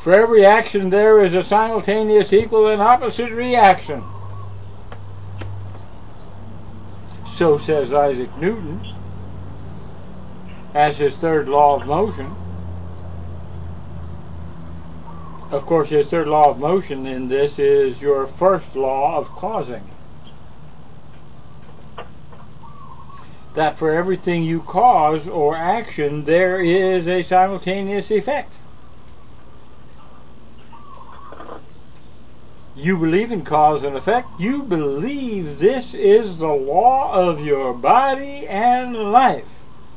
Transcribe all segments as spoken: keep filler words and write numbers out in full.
For every action there is a simultaneous equal and opposite reaction. So says Isaac Newton, as his third law of motion. Of course, his third law of motion in this is your first law of causing. That for everything you cause or action, there is a simultaneous effect. You believe in cause and effect. You believe this is the law of your body and life.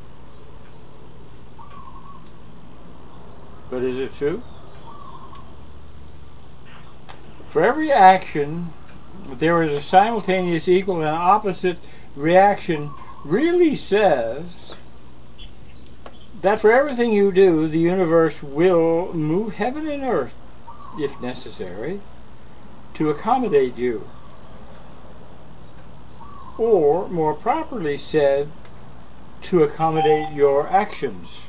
But is it true? For every action, there is a simultaneous equal and opposite reaction really says that for everything you do, the universe will move heaven and earth, if necessary, to accommodate you. Or, more properly said, to accommodate your actions.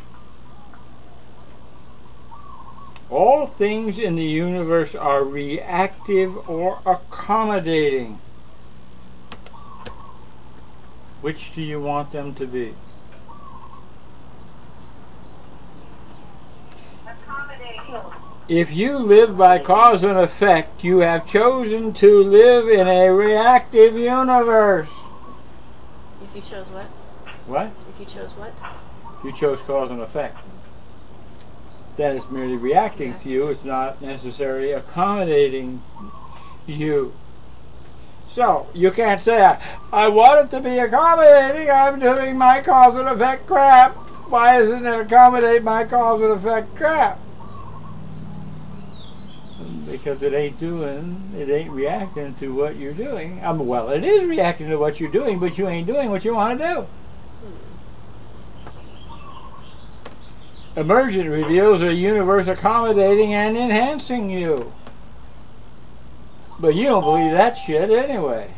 All things in the universe are reactive or accommodating. Which do you want them to be? If you live by cause and effect, you have chosen to live in a reactive universe. If you chose what? What? If you chose what? You chose cause and effect. That is merely reacting to you. It's not necessarily accommodating you. So, you can't say, I, I want it to be accommodating. I'm doing my cause and effect crap. Why isn't it accommodate my cause and effect crap? Because it ain't doing, it ain't reacting to what you're doing. I mean, well, it is reacting to what you're doing, but you ain't doing what you want to do. Emergent reveals a universe accommodating and enhancing you. But you don't believe that shit anyway.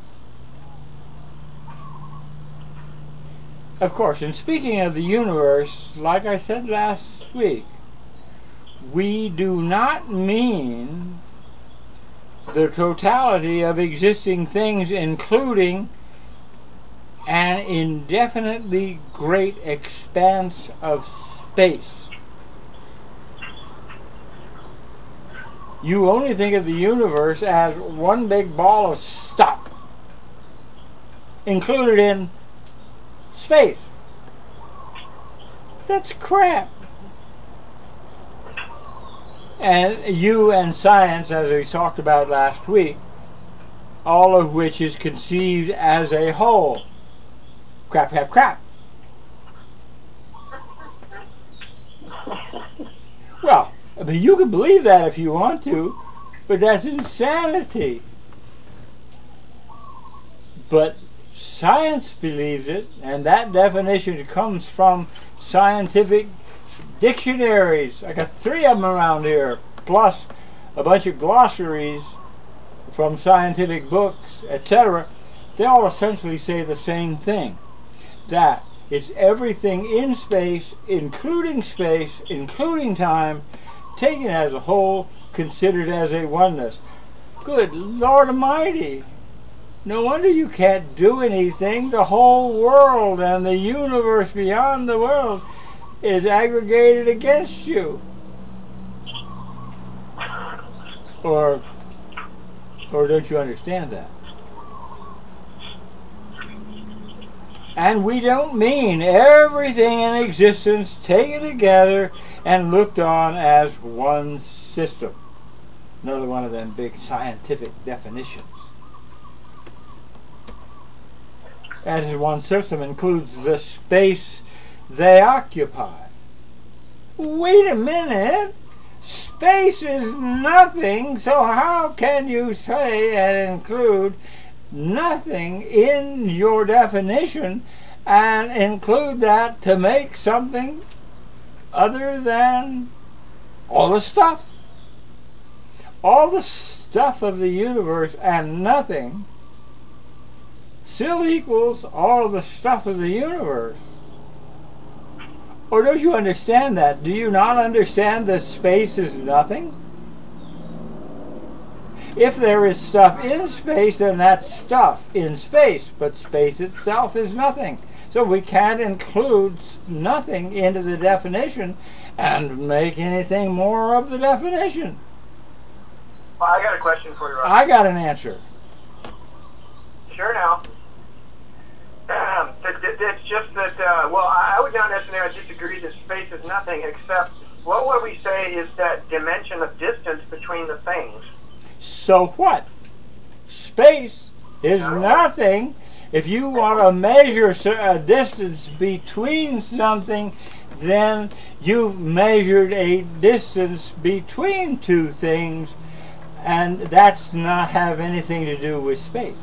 Of course, in speaking of the universe, like I said last week, we do not mean the totality of existing things, including an indefinitely great expanse of space. You only think of the universe as one big ball of stuff included in space. That's crap. And you and science, as we talked about last week, all of which is conceived as a whole. Crap, crap, crap. Well, I mean, you can believe that if you want to, but that's insanity. But science believes it, and that definition comes from scientific dictionaries. I got three of them around here, plus a bunch of glossaries from scientific books, et cetera. They all essentially say the same thing, that it's everything in space, including space, including time, taken as a whole, considered as a oneness. Good Lord Almighty! No wonder you can't do anything. The whole world and the universe beyond the world is aggregated against you. Or, or don't you understand that? And we don't mean everything in existence taken together and looked on as one system. Another one of them big scientific definitions. As one system includes the space they occupy. Wait a minute! Space is nothing, so how can you say and include nothing in your definition and include that to make something other than all the stuff? All the stuff of the universe and nothing still equals all the stuff of the universe. Or don't you understand that? Do you not understand that space is nothing? If there is stuff in space, then that's stuff in space, but space itself is nothing. So we can't include nothing into the definition and make anything more of the definition. Well, I got a question for you, Roger. I got an answer. Sure now. It's just that, uh, well, I would not necessarily disagree that space is nothing, except what would we say is that dimension of distance between the things? So what? Space is nothing. If you want to measure a distance between something, then you've measured a distance between two things, and that's not have anything to do with space.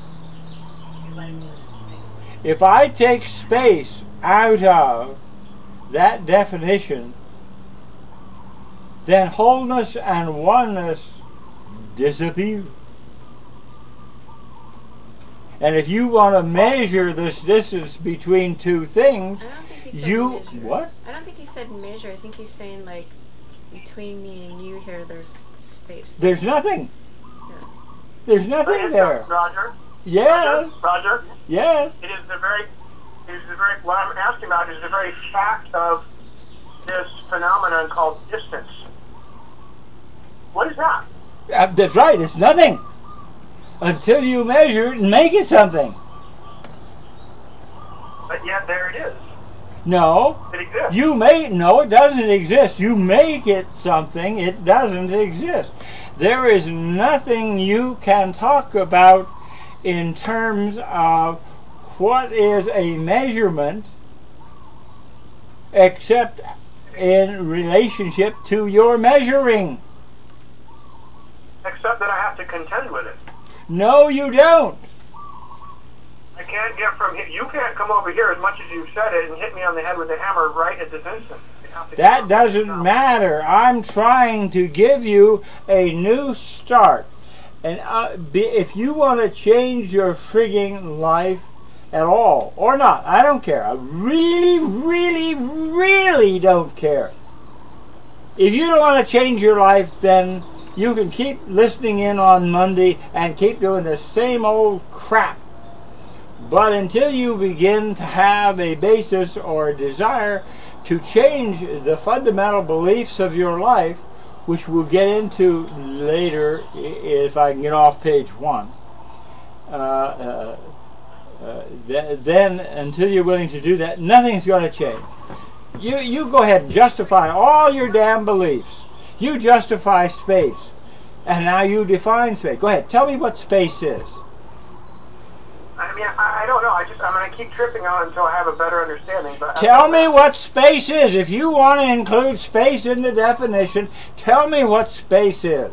If I take space out of that definition, then wholeness and oneness disappear. And if you want to measure this distance between two things, I don't think he said you measure. what? I don't think he said measure. I think he's saying like between me and you here, there's space. There's nothing. Yeah. There's nothing there. Roger. Yeah. Roger. Roger. Yeah. It is the very, it is the very. What I'm asking about is the very fact of this phenomenon called distance. What is that? Uh, that's right. It's nothing until you measure it and make it something. But yet there it is. No. It exists. You make no. It doesn't exist. You make it something. It doesn't exist. There is nothing you can talk about in terms of what is a measurement except in relationship to your measuring. Except that I have to contend with it. No, you don't. I can't get from here. You can't come over here as much as you've said it and hit me on the head with a hammer right at this instant. You have to That get doesn't matter. I'm trying to give you a new start. And uh, be, if you want to change your frigging life at all, or not, I don't care. I really, really, really don't care. If you don't want to change your life, then you can keep listening in on Monday and keep doing the same old crap. But until you begin to have a basis or a desire to change the fundamental beliefs of your life, which we'll get into later if I can get off page one, uh, uh, uh, th then until you're willing to do that, nothing's going to change. You, you go ahead and justify all your damn beliefs. You justify space. And now you define space. Go ahead, tell me what space is. I mean, I, I don't know. I just, I'm going to keep tripping on it until I have a better understanding. But Tell me what space is. If you want to include space in the definition, tell me what space is.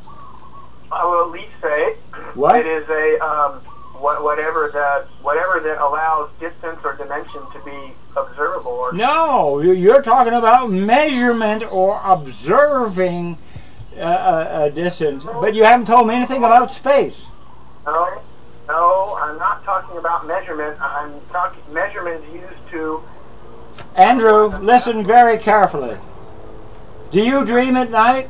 I will at least say What? it is a um, what, whatever that whatever that allows distance or dimension to be observable. Or No, you- you're talking about measurement or observing uh, a, a distance, but you haven't told me anything about space. No, no, I'm not talking about measurement. I'm talking measurement used to. Andrew, listen very carefully. Do you dream at night?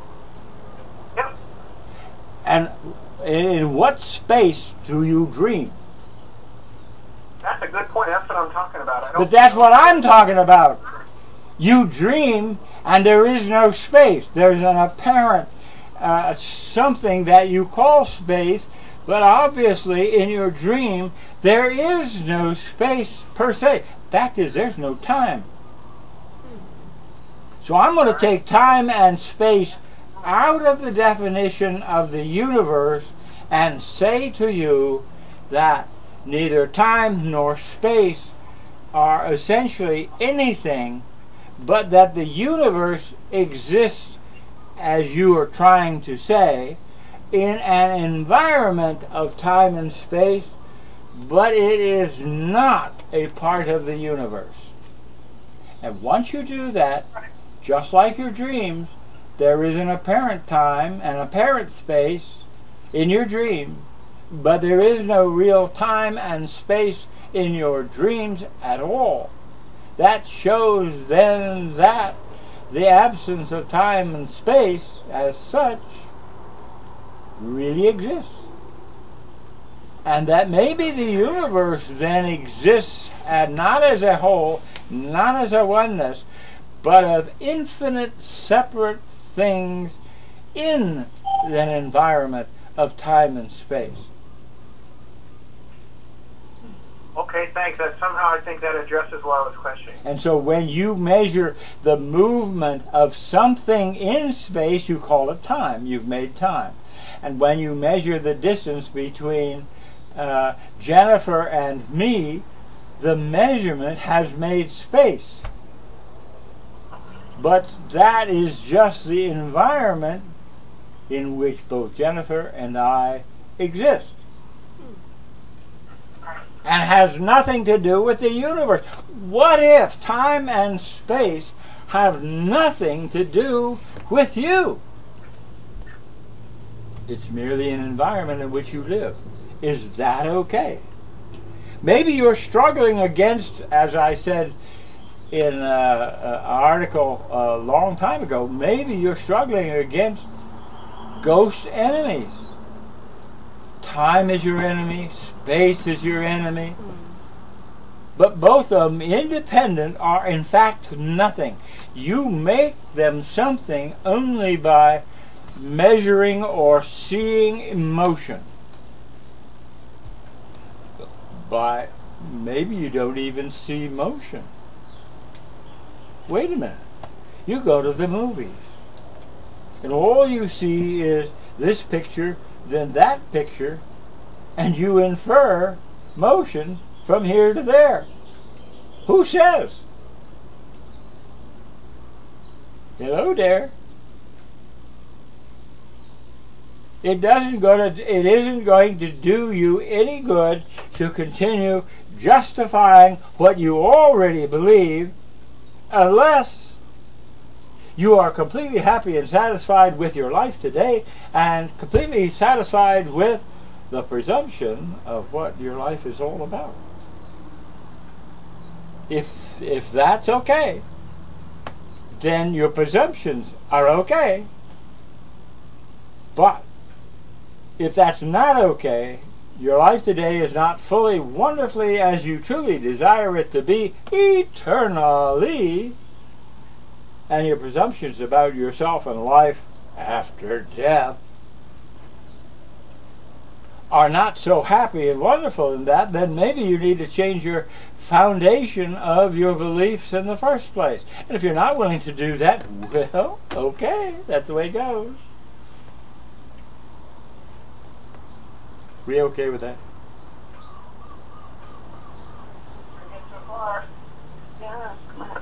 Yep. And in what space do you dream? That's a good point. That's what I'm talking about. I don't But that's what I'm talking about. You dream and there is no space. There's an apparent uh, something that you call space, but obviously in your dream there is no space per se. Fact is, there's no time. So I'm going to take time and space out of the definition of the universe and say to you that neither time nor space are essentially anything, but that the universe exists, as you are trying to say, in an environment of time and space, but it is not a part of the universe. And once you do that, just like your dreams, there is an apparent time, an apparent space in your dream, but there is no real time and space in your dreams at all. that shows then that the absence of time and space as such really exists. And that maybe the universe then exists, and not as a whole, not as a oneness, but of infinite separate things in an environment of time and space. Okay, thanks. That somehow I think that addresses what I was questioning. And so when you measure the movement of something in space, you call it time. You've made time. And when you measure the distance between uh, Jennifer and me, the measurement has made space. But that is just the environment in which both Jennifer and I exist. And has nothing to do with the universe. What if time and space have nothing to do with you? It's merely an environment in which you live. Is that okay? Maybe you're struggling against, as I said in an article a long time ago, maybe you're struggling against ghost enemies. Time is your enemy, space is your enemy. But both of them, independent, are in fact nothing. You make them something only by measuring or seeing emotion. By maybe you don't even see motion. Wait a minute. You go to the movies, and all you see is this picture, then that picture, and you infer motion from here to there. Who says? Hello there. It doesn't go to, it isn't going to do you any good to continue justifying what you already believe unless you are completely happy and satisfied with your life today and completely satisfied with the presumption of what your life is all about. If, if that's okay, then your presumptions are okay. But if that's not okay, your life today is not fully, wonderfully as you truly desire it to be eternally, and your presumptions about yourself and life after death are not so happy and wonderful in that, then maybe you need to change your foundation of your beliefs in the first place. And if you're not willing to do that, well, okay, that's the way it goes. We okay with that? Yeah.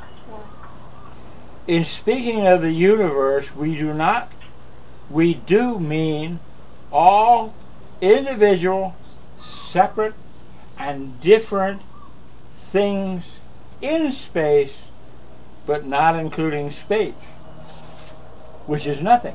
In speaking of the universe, we do not, we do mean all individual, separate, and different things in space, but not including space, which is nothing.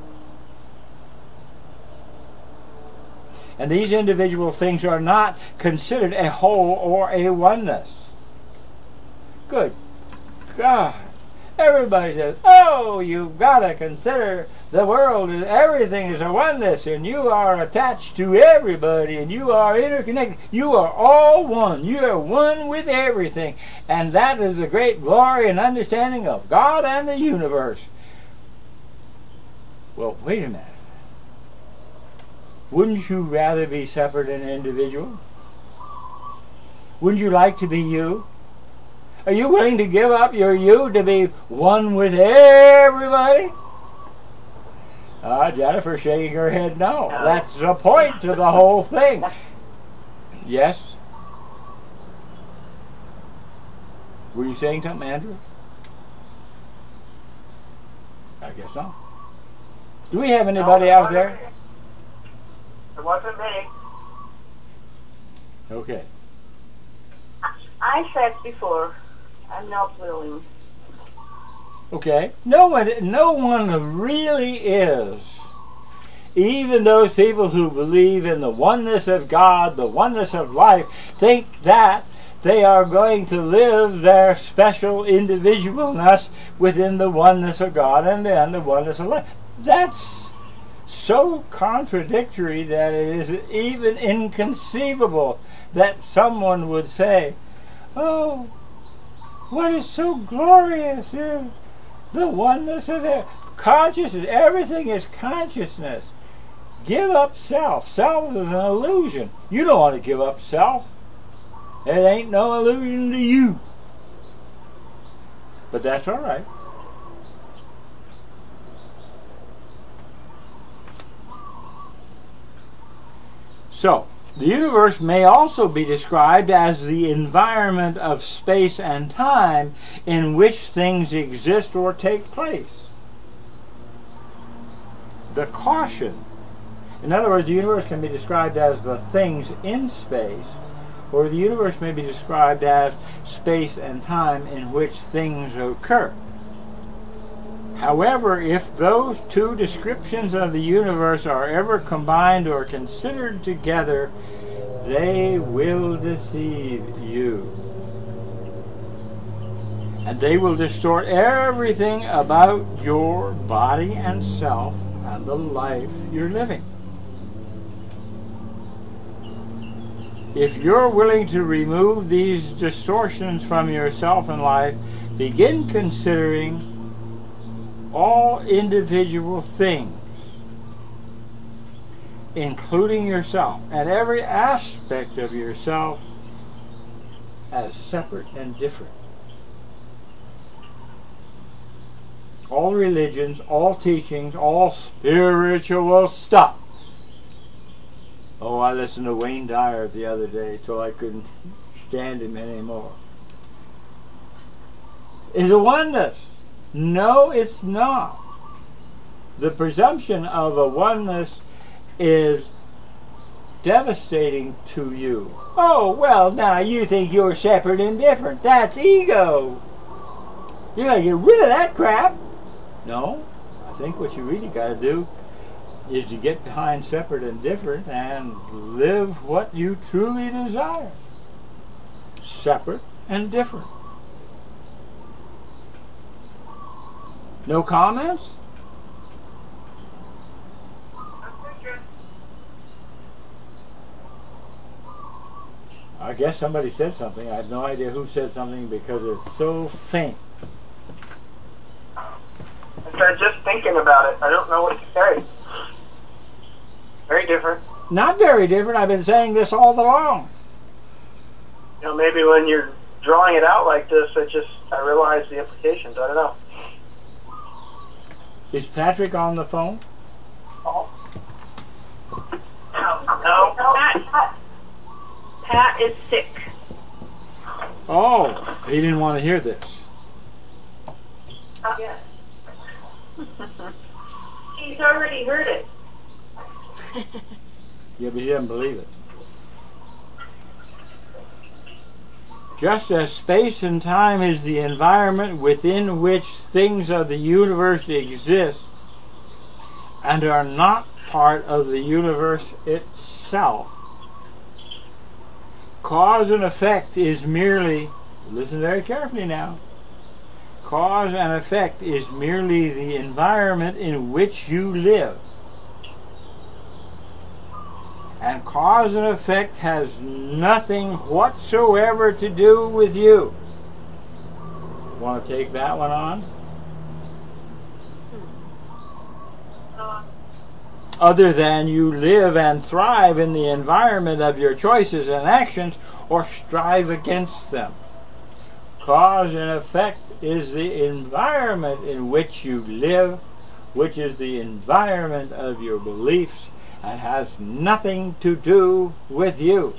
And these individual things are not considered a whole or a oneness. Good God. Everybody says, oh, you've got to consider the world, everything is a oneness, and you are attached to everybody, and you are interconnected. You are all one. You are one with everything. And that is the great glory and understanding of God and the universe. Well, wait a minute. Wouldn't you rather be separate and individual? Wouldn't you like to be you? Are you willing to give up your you to be one with everybody? Ah, Jennifer's shaking her head no. No. That's the point to the whole thing. Yes? Were you saying something, Andrew? I guess not. Do we have anybody No, out there? It wasn't me. Okay. I said before, I'm not willing. Okay. No one, no one really is. Even those people who believe in the oneness of God, the oneness of life, think that they are going to live their special individualness within the oneness of God and then the oneness of life. That's so contradictory that it is even inconceivable that someone would say, oh, what is so glorious is the oneness of it. Consciousness, everything is consciousness. Give up self. Self is an illusion. You don't want to give up self. It ain't no illusion to you. But that's all right. So, the universe may also be described as the environment of space and time in which things exist or take place. The caution. In other words, the universe can be described as the things in space, or the universe may be described as space and time in which things occur. However, if those two descriptions of the universe are ever combined or considered together, they will deceive you. And they will distort everything about your body and self and the life you're living. If you're willing to remove these distortions from yourself and life, begin considering all individual things, including yourself, and every aspect of yourself as separate and different. All religions, all teachings, all spiritual stuff. Oh, I listened to Wayne Dyer the other day till I couldn't stand him anymore. Is a oneness. No, it's not. The presumption of a oneness is devastating to you. Oh, well, now you think you're separate and different. That's ego. You gotta get rid of that crap. No, I think what you really gotta do is to get behind separate and different and live what you truly desire. Separate and different. No comments? I guess somebody said something. I have no idea who said something because it's so faint. I'm just thinking about it. I don't know what to say. Very different. Not very different. I've been saying this all along. You know, maybe when you're drawing it out like this, I just I realize the implications. I don't know. Is Patrick on the phone? Oh. No. No. Pat, Pat, Pat is sick. Oh, he didn't want to hear this. Uh, yes. He's already heard it. Yeah, but he doesn't believe it. Just as space and time is the environment within which things of the universe exist and are not part of the universe itself, cause and effect is merely, listen very carefully now, cause and effect is merely the environment in which you live. And cause and effect has nothing whatsoever to do with you. Want to take that one on? Other than you live and thrive in the environment of your choices and actions or strive against them. Cause and effect is the environment in which you live, which is the environment of your beliefs, and has nothing to do with you.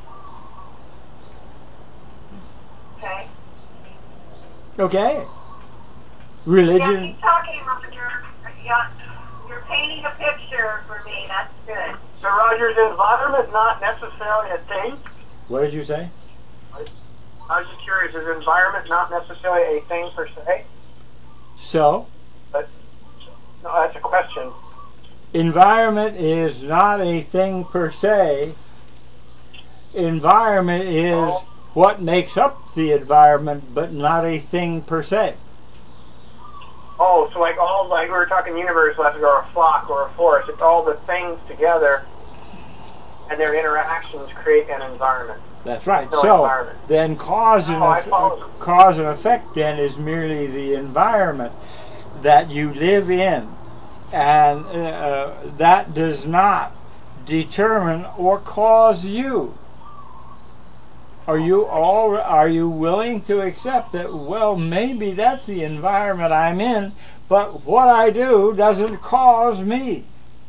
Okay. Okay? Religion. Yeah, keep talking, Roger. Yeah, you're painting a picture for me. That's good. So, Roger, is environment not necessarily a thing? What did you say? I was just curious. Is environment not necessarily a thing per se? So? But no, that's a question. Environment is not a thing per se. Environment is Oh. what makes up the environment, but not a thing per se. Oh, so like all, like we were talking universe last week, or a flock or a forest, it's all the things together and their interactions create an environment. That's right. No So environment. then cause and, Oh, I eff- follow. cause and effect then is merely the environment that you live in. And uh, that does not determine or cause you. Are you all? Are you willing to accept that? Well, maybe that's the environment I'm in, but what I do doesn't cause me,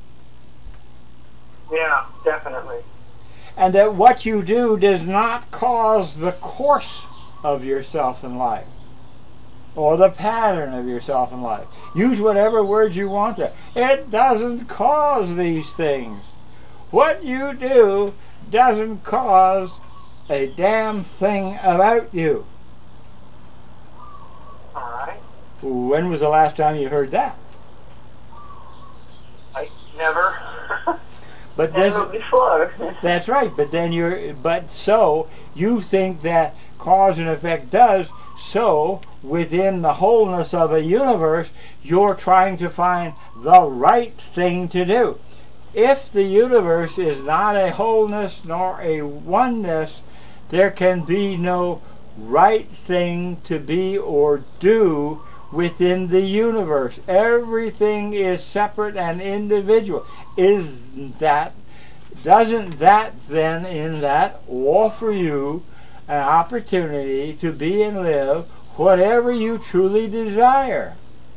Yeah, definitely. and that what you do does not cause the course of yourself in life or the pattern of yourself in life. Use whatever words you want to. It doesn't cause these things. What you do doesn't cause a damn thing about you. All right. When was the last time you heard that? I never. But this, Never before. that's right. But then you're. But so you think that cause and effect does. So within the wholeness of a universe, you're trying to find the right thing to do. If the universe is not a wholeness nor a oneness, there can be no right thing to be or do within the universe. Everything is separate and individual. Is that, doesn't that then in that offer you an opportunity to be and live whatever you truly desire?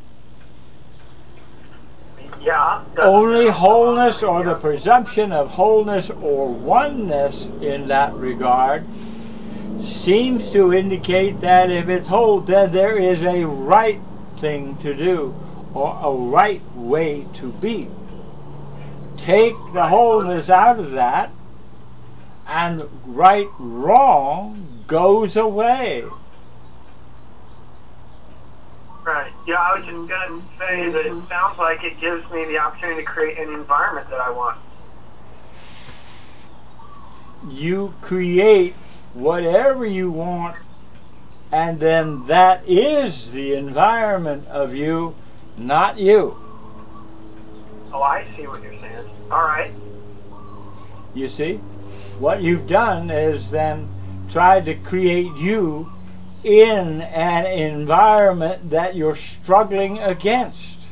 Yeah. Only wholeness or the presumption of wholeness or oneness in that regard seems to indicate that if it's whole, then there is a right thing to do or a right way to be. Take the wholeness out of that and right wrong goes away. Right. Yeah, I was just going to say that it sounds like it gives me the opportunity to create an environment that I want. You create whatever you want, and then that is the environment of you, not you. Oh, I see what you're saying. All right. You see? What you've done is then tried to create you in an environment that you're struggling against.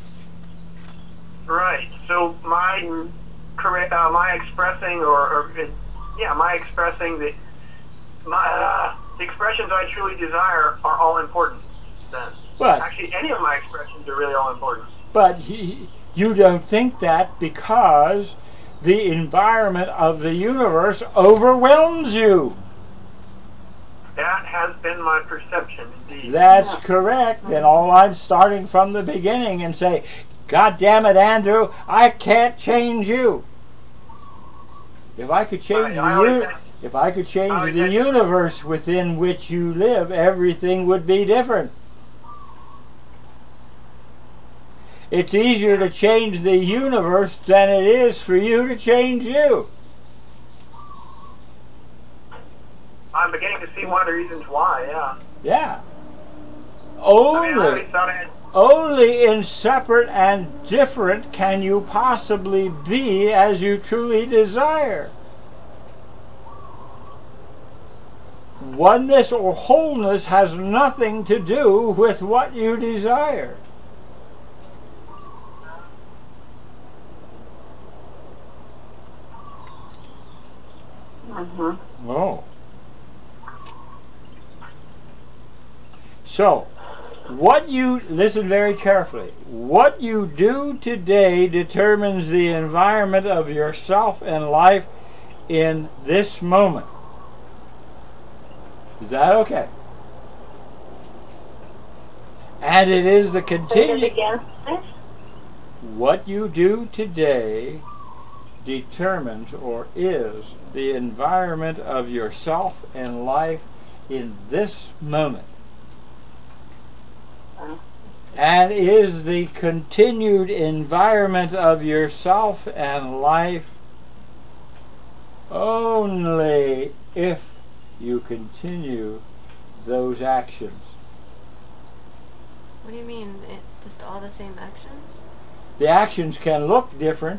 Right. So my correct, uh, my expressing, or, or uh, yeah, my expressing the my uh, the expressions I truly desire are all important. Then, But actually, any of my expressions are really all important. but he, you don't think that because the environment of the universe overwhelms you. That has been my perception, indeed. That's correct. And all I'm starting from the beginning and say, God damn it, Andrew, I can't change you. If I could change Right, I the always u- think- if I could I change always the think- universe within which you live, everything would be different. It's easier to change the universe than it is for you to change you. I'm beginning to see one of the reasons why. Yeah. Yeah. I mean, I Only always thought I had. Only in separate and different can you possibly be as you truly desire. Oneness or wholeness has nothing to do with what you desire. Mm-hmm. Oh. So, what you, listen very carefully, what you do today determines the environment of yourself and life in this moment. Is that okay? And it is the Say it continue. again, please. What you do today determines or is the environment of yourself and life in this moment. And is the continued environment of yourself and life only if you continue those actions. What do you mean? It, just all the same actions? The actions can look different,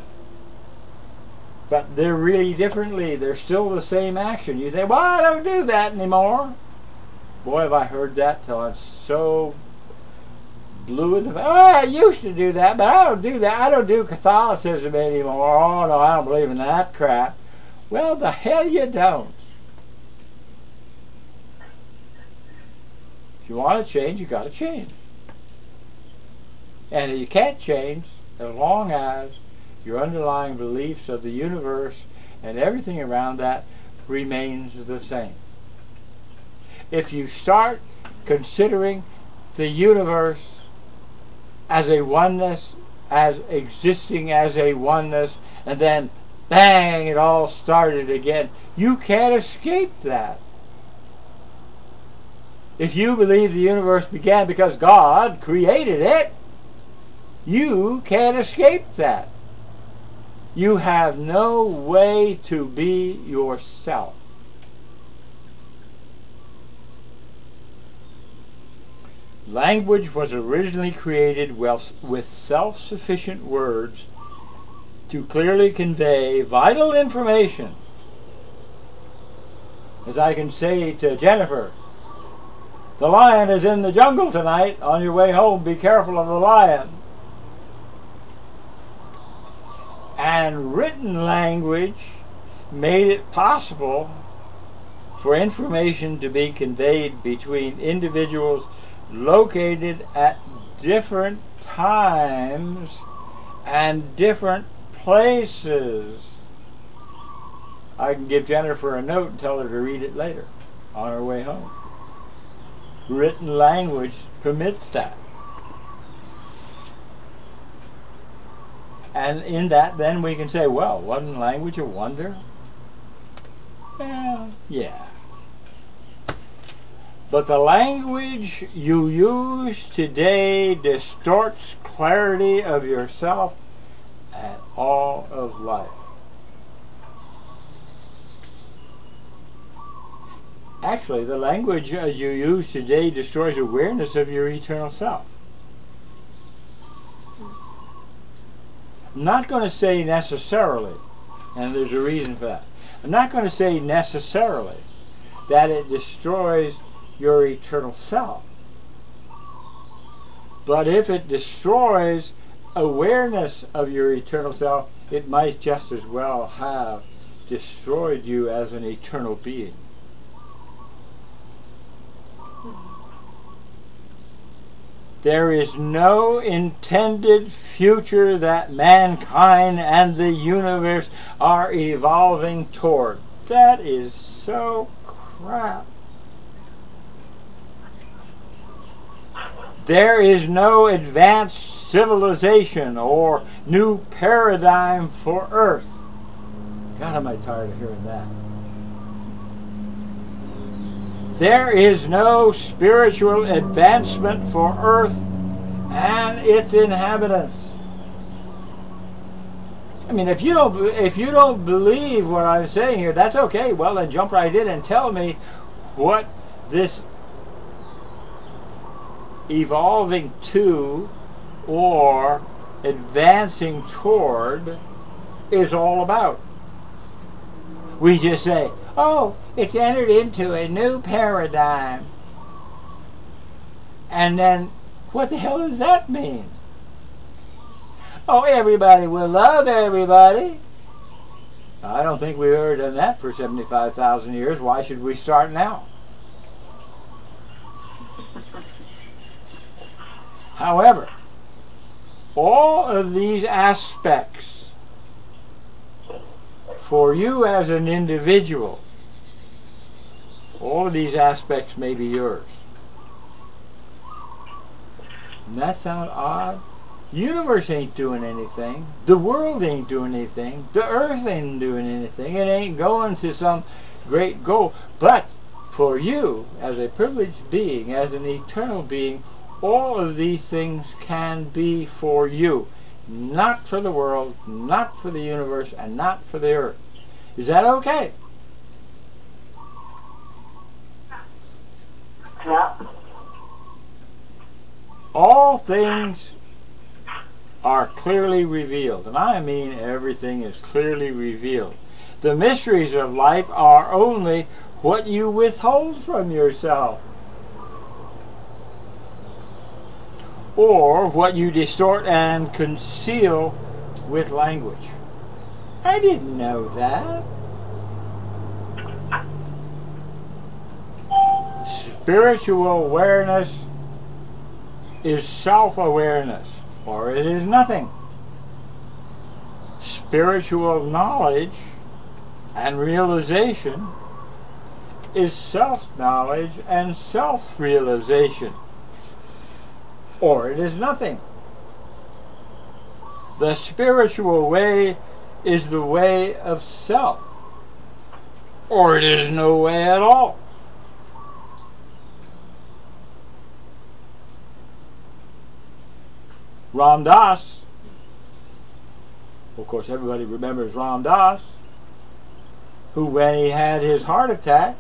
but they're really differently. They're still the same action. You say, well, I don't do that anymore. Boy, have I heard that till I'm so blue in the face. Oh, I used to do that, but I don't do that. I don't do Catholicism anymore. Oh, no, I don't believe in that crap. Well, the hell you don't. If you want to change, you got to change. And you can't change as long as your underlying beliefs of the universe and everything around that remains the same. If you start considering the universe as a oneness, as existing as a oneness, and then bang, it all started again, you can't escape that. If you believe the universe began because God created it, you can't escape that. You have no way to be yourself. Language was originally created with self-sufficient words to clearly convey vital information. As I can say to Jennifer, the lion is in the jungle tonight. On your way home, be careful of the lion. And written language made it possible for information to be conveyed between individuals located at different times and different places. I can give Jennifer a note and tell her to read it later on her way home. Written language permits that. And in that, then we can say, well, wasn't language a wonder? Well, yeah. But the language you use today distorts clarity of yourself and all of life. Actually, the language uh, you use today destroys awareness of your eternal self. I'm not going to say necessarily, and there's a reason for that. I'm not going to say necessarily that it destroys your eternal self. But if it destroys awareness of your eternal self, it might just as well have destroyed you as an eternal being. There is no intended future that mankind and the universe are evolving toward. That is so crap. There is no advanced civilization or new paradigm for Earth. God, am I tired of hearing that. There is no spiritual advancement for Earth and its inhabitants. I mean, if you don't if you don't believe what I'm saying here, that's okay. Well, then jump right in and tell me what this evolving to or advancing toward is all about. We just say, oh, it's entered into a new paradigm. And then, what the hell does that mean? Oh, everybody will love everybody. I don't think we've ever done that for seventy-five thousand years. Why should we start now? However, all of these aspects for you as an individual, all of these aspects may be yours. Doesn't that sound odd? The universe ain't doing anything. The world ain't doing anything. The earth ain't doing anything. It ain't going to some great goal. But for you, as a privileged being, as an eternal being, all of these things can be for you. Not for the world, not for the universe, and not for the earth. Is that okay? Yeah. All things are clearly revealed, and I mean everything is clearly revealed. The mysteries of life are only what you withhold from yourself, or what you distort and conceal with language. I didn't know that. Spiritual awareness is self-awareness, or it is nothing. Spiritual knowledge and realization is self-knowledge and self-realization, or it is nothing. The spiritual way is the way of self, or it is no way at all. Ram Dass, of course everybody remembers Ram Dass, who when he had his heart attack,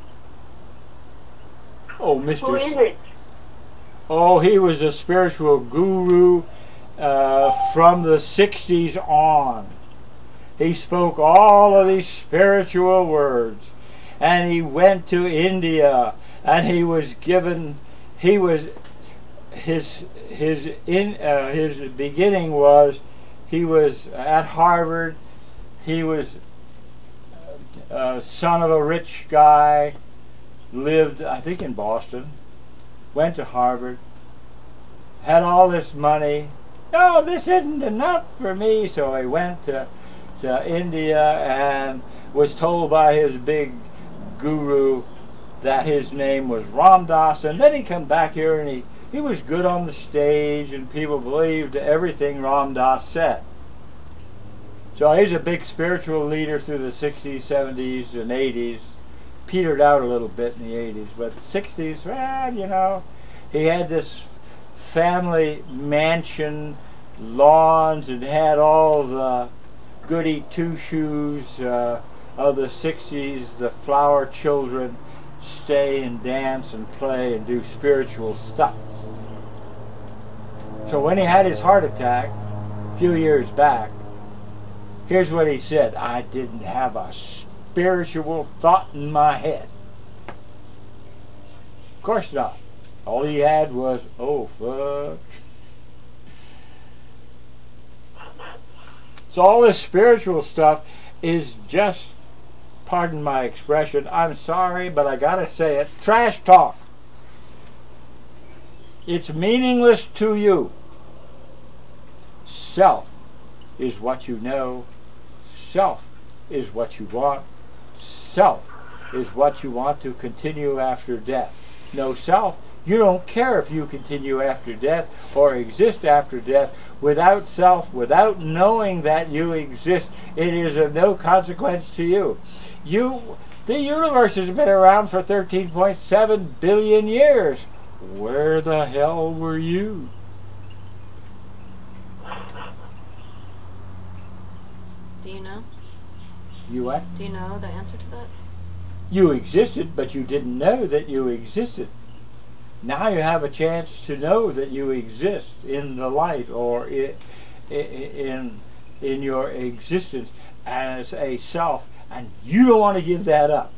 oh Mister Who is it? Oh, he was a spiritual guru uh, from the sixties on. He spoke all of these spiritual words, and he went to India, and he was given, he was, his his in uh, his beginning was, he was at Harvard. He was uh, son of a rich guy, lived I think in Boston, went to Harvard, had all this money. No, this isn't enough for me, so he went to to India and was told by his big guru that his name was Ram Dass, and then he come back here and he He was good on the stage, and people believed everything Ram Dass said. So he's a big spiritual leader through the sixties, seventies, and eighties. Petered out a little bit in the eighties, but the sixties, well, you know, he had this family mansion, lawns, and had all the goody two-shoes uh, of the sixties, the flower children stay and dance and play and do spiritual stuff. So when he had his heart attack a few years back, here's what he said: I didn't have a spiritual thought in my head. Of course not. All he had was, oh fuck. So all this spiritual stuff is just, pardon my expression, I'm sorry, but I gotta say it, trash talk. It's meaningless to you. Self is what you know. Self is what you want. Self is what you want to continue after death. No self, you don't care if you continue after death or exist after death. Without self, without knowing that you exist, it is of no consequence to you. You, the universe has been around for thirteen point seven billion years. Where the hell were you? Do you know? You what? Do you know the answer to that? You existed, but you didn't know that you existed. Now you have a chance to know that you exist in the light, or in in, in your existence as a self, and you don't want to give that up.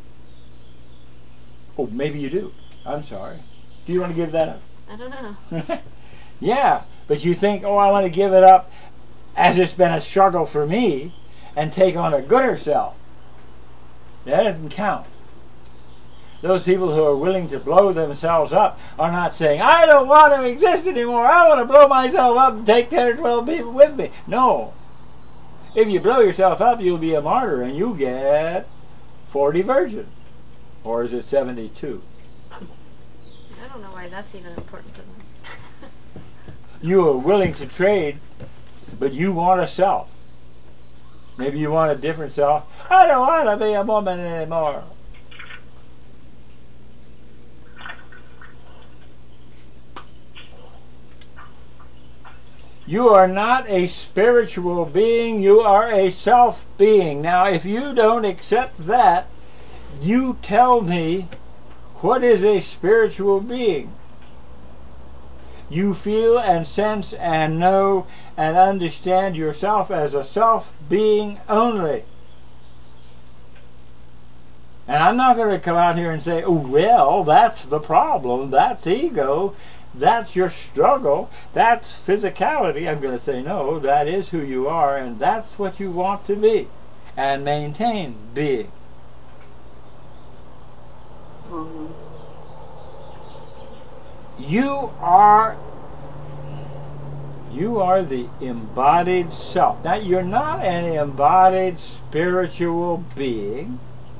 Oh, maybe you do. I'm sorry. Do you want to give that up? I don't know. Yeah, but you think, oh, I want to give it up as it's been a struggle for me and take on a gooder self. That doesn't count. Those people who are willing to blow themselves up are not saying, I don't want to exist anymore. I want to blow myself up and take ten or twelve people with me. No. If you blow yourself up, you'll be a martyr and you get forty virgin. Or is it seventy-two? I don't know why that's even important to them. You are willing to trade, but you want a self. Maybe you want a different self. I don't want to be a woman anymore. You are not a spiritual being, you are a self being. Now, if you don't accept that, you tell me What is a spiritual being? You feel and sense and know and understand yourself as a self-being only. And I'm not going to come out here and say, oh, well, that's the problem, that's ego, that's your struggle, that's physicality. I'm going to say, no, that is who you are, and that's what you want to be and maintain being. Mm-hmm. You are you are the embodied self. Now, you're not an embodied spiritual being.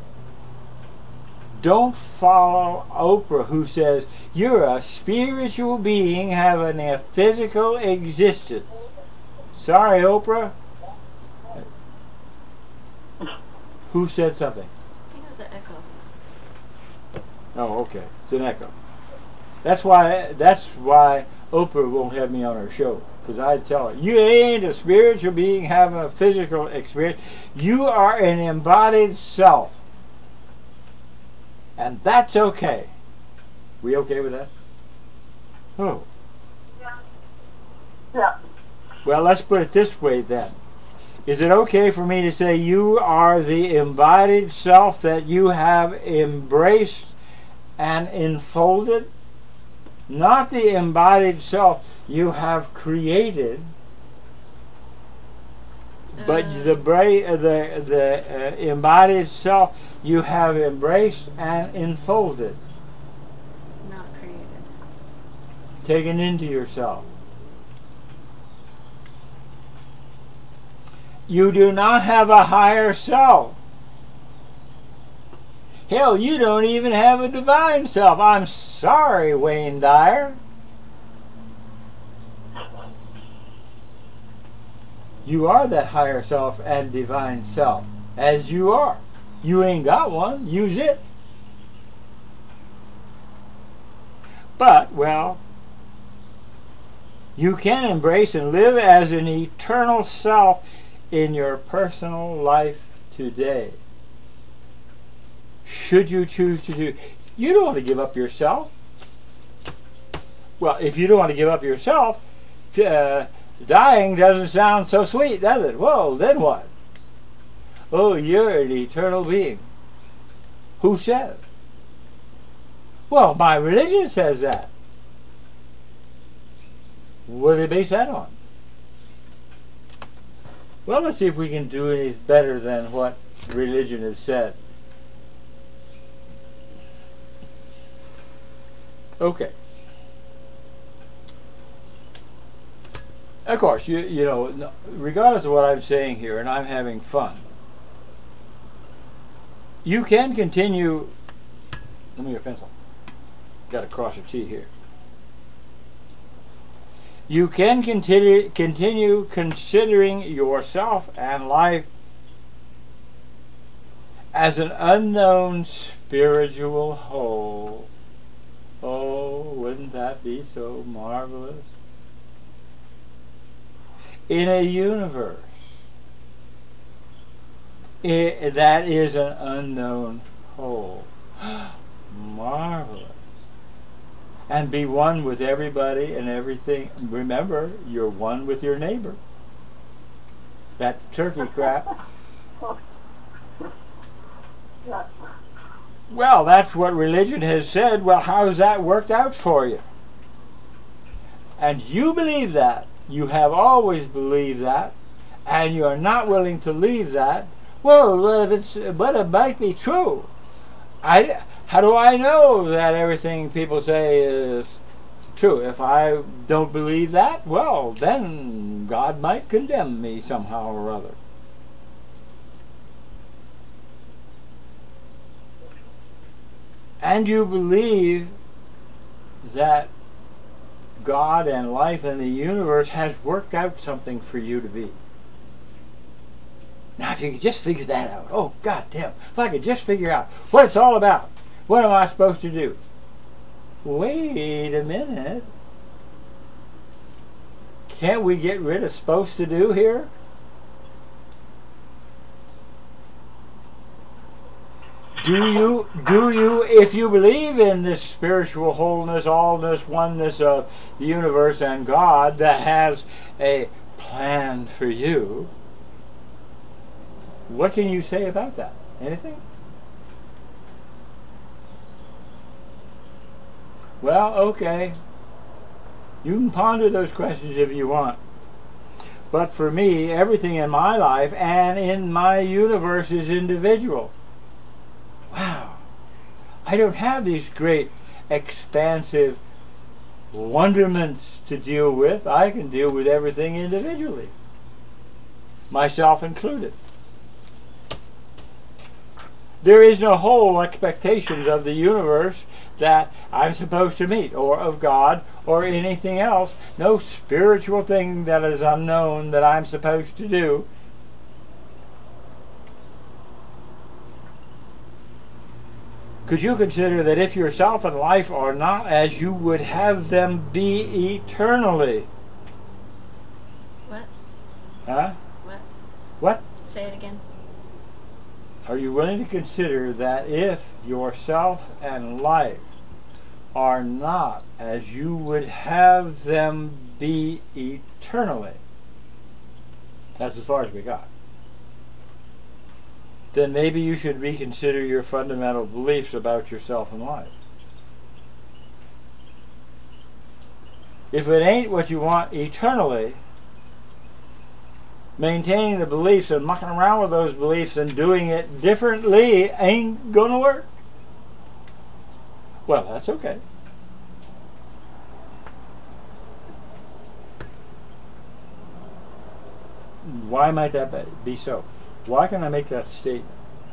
Don't follow Oprah, who says you're a spiritual being having a physical existence. Sorry, Oprah. Who said something? I think it was an echo. Oh, okay. It's an echo. That's why. That's why Oprah won't have me on her show, because I tell her, you ain't a spiritual being having a physical experience. You are an embodied self, and that's okay. We okay with that? Oh. Yeah. Yeah. Well, let's put it this way then. Is it okay for me to say you are the embodied self that you have embraced and enfolded? Not the embodied self you have created, but Uh. the bra- the the uh, embodied self you have embraced and enfolded, Not created. taken into yourself. You do not have a higher self. Hell, you don't even have a divine self. I'm sorry, Wayne Dyer. You are that higher self and divine self, as you are. You ain't got one. Use it. But, well, you can embrace and live as an eternal self in your personal life today. Should you choose to do, you don't want to give up yourself. Well, if you don't want to give up yourself, uh, dying doesn't sound so sweet, does it? Whoa, then what? Oh, you're an eternal being. Who says? Well, my religion says that. What do they base that on? Well, let's see if we can do any better than what religion has said. Okay. Of course, you you know, regardless of what I'm saying here, and I'm having fun, you can continue. Let me get a pencil. Got to cross a T here. You can continue continue considering yourself and life as an unknown spiritual whole. Oh, wouldn't that be so marvelous? In a universe I, that is an unknown whole. Marvelous. And be one with everybody and everything. Remember, you're one with your neighbor. That turkey crap. Well, that's what religion has said. Well, how's that worked out for you? And you believe that. You have always believed that. And you're not willing to leave that. Well, if it's, but it might be true. I, how do I know that everything people say is true? If I don't believe that, well, then God might condemn me somehow or other. And you believe that God and life and the universe has worked out something for you to be. Now, if you could just figure that out, oh, God damn, if I could just figure out what it's all about, what am I supposed to do? Wait a minute. Can't we get rid of supposed to do here? Do you, do you, if you believe in this spiritual wholeness, allness, oneness of the universe and God that has a plan for you, what can you say about that? Anything? Well, okay. You can ponder those questions if you want. But for me, everything in my life and in my universe is individual. Wow. I don't have these great, expansive wonderments to deal with. I can deal with everything individually, myself included. There is no whole expectations of the universe that I'm supposed to meet, or of God, or anything else. No spiritual thing that is unknown that I'm supposed to do. Could you consider that if yourself and life are not as you would have them be eternally? What? Huh? What? What? Say it again. Are you willing to consider that if yourself and life are not as you would have them be eternally? That's as far as we got. Then maybe you should reconsider your fundamental beliefs about yourself and life. If it ain't what you want eternally, maintaining the beliefs and mucking around with those beliefs and doing it differently ain't gonna work. Well, that's okay. Why might that be so? Why can I make that statement?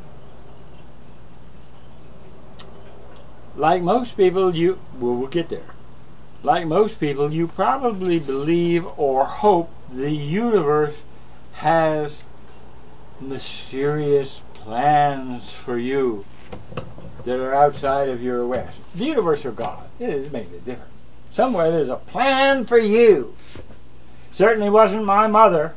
Like most people, you, well, we'll get there. Like most people, you probably believe or hope the universe has mysterious plans for you that are outside of your awareness. The universe or God, it makes a difference. Somewhere there's a plan for you. Certainly wasn't my mother.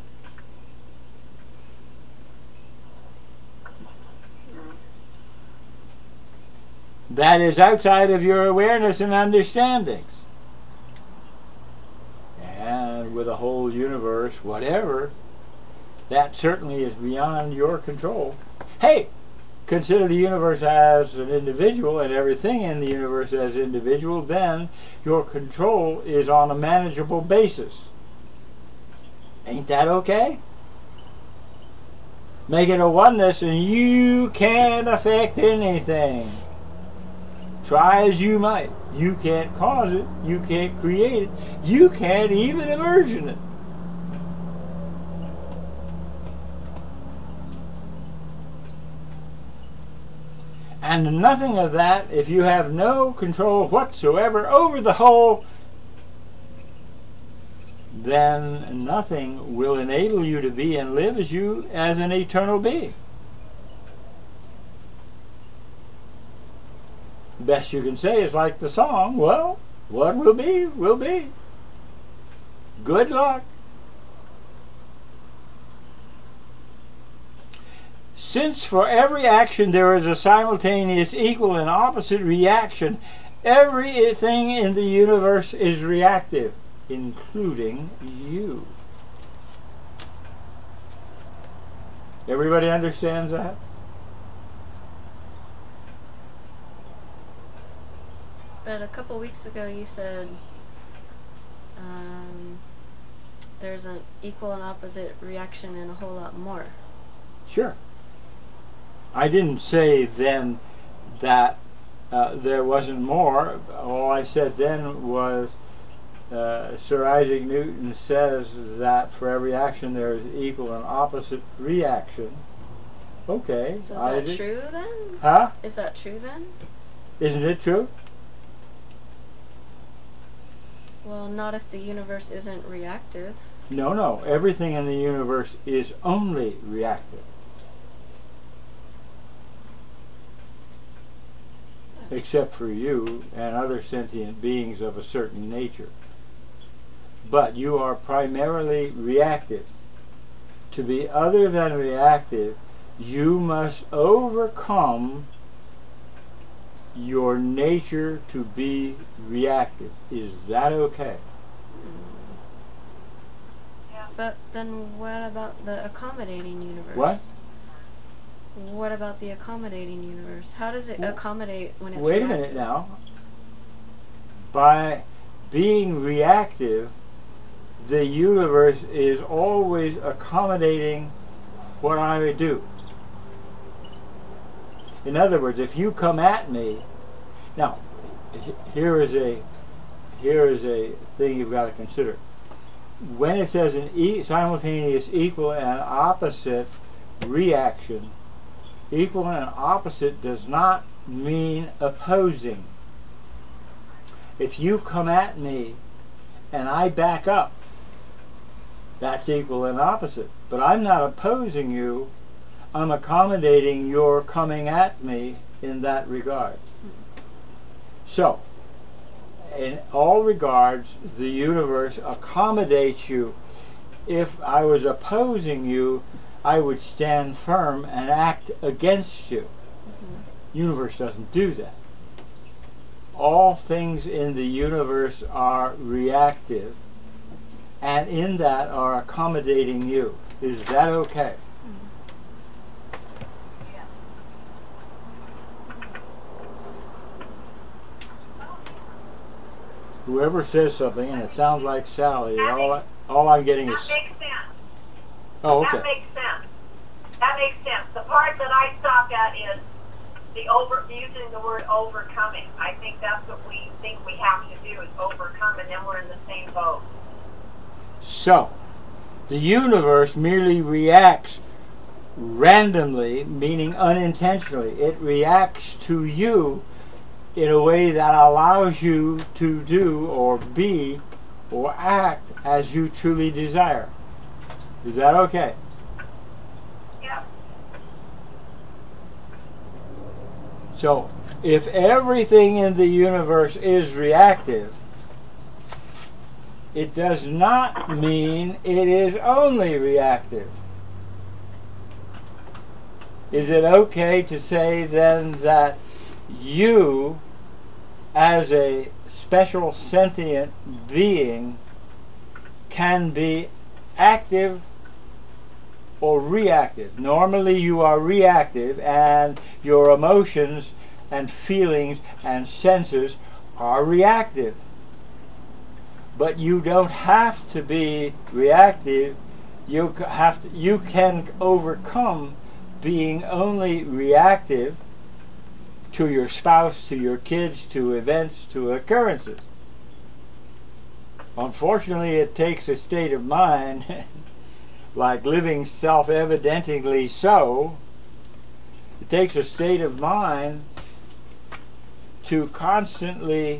That is outside of your awareness and understandings. And with a whole universe, whatever, that certainly is beyond your control. Hey, consider the universe as an individual and everything in the universe as individual, then your control is on a manageable basis. Ain't that okay? Make it a oneness and you can't affect anything. Try as you might. You can't cause it. You can't create it. You can't even emerge in it. And nothing of that, if you have no control whatsoever over the whole, then nothing will enable you to be and live as you as an eternal being. Best you can say is like the song, well, what will be, will be. Good luck. Since for every action there is a simultaneous, equal, and opposite reaction, everything in the universe is reactive, including you. Everybody understands that? But a couple weeks ago you said um, there's an equal and opposite reaction and a whole lot more. Sure. I didn't say then that uh, there wasn't more. All I said then was uh, Sir Isaac Newton says that for every action there is equal and opposite reaction. Okay. So is Isaac. that true then? Huh? Is that true then? Isn't it true? Well, not if the universe isn't reactive. No, no. Everything in the universe is only reactive. Except for you and other sentient beings of a certain nature. But you are primarily reactive. To be other than reactive, you must overcome your nature to be reactive. Is that okay? But then what about the accommodating universe? What? What about the accommodating universe? How does it accommodate when it's Wait a reactive? minute now. By being reactive, the universe is always accommodating what I do. In other words, if you come at me, now here is a here is a thing you've got to consider. When it says an e simultaneous equal and opposite reaction, equal and opposite does not mean opposing. If you come at me and I back up, that's equal and opposite. But I'm not opposing you, I'm accommodating your coming at me in that regard. So, in all regards, the universe accommodates you. If I was opposing you, I would stand firm and act against you. Mm-hmm. Universe doesn't do that. All things in the universe are reactive, and in that are accommodating you. Is that okay? Whoever says something, and it sounds like Sally, That all, I, makes- all I'm getting That is... makes sense. Oh, That okay. makes sense. That makes sense. The part that I stopped at is the over using the word overcoming. I think that's what we think we have to do is overcome, and then we're in the same boat. So, the universe merely reacts randomly, meaning unintentionally. It reacts to you in a way that allows you to do or be or act as you truly desire. Is that okay? Yeah. So, if everything in the universe is reactive, it does not mean it is only reactive. Is it okay to say then that you, as a special sentient being, can be active or reactive? Normally you are reactive, and your emotions and feelings and senses are reactive. But you don't have to be reactive. You have to, you can overcome being only reactive to your spouse, to your kids, to events, to occurrences. Unfortunately, it takes a state of mind, like living self-evidentingly so, it takes a state of mind to constantly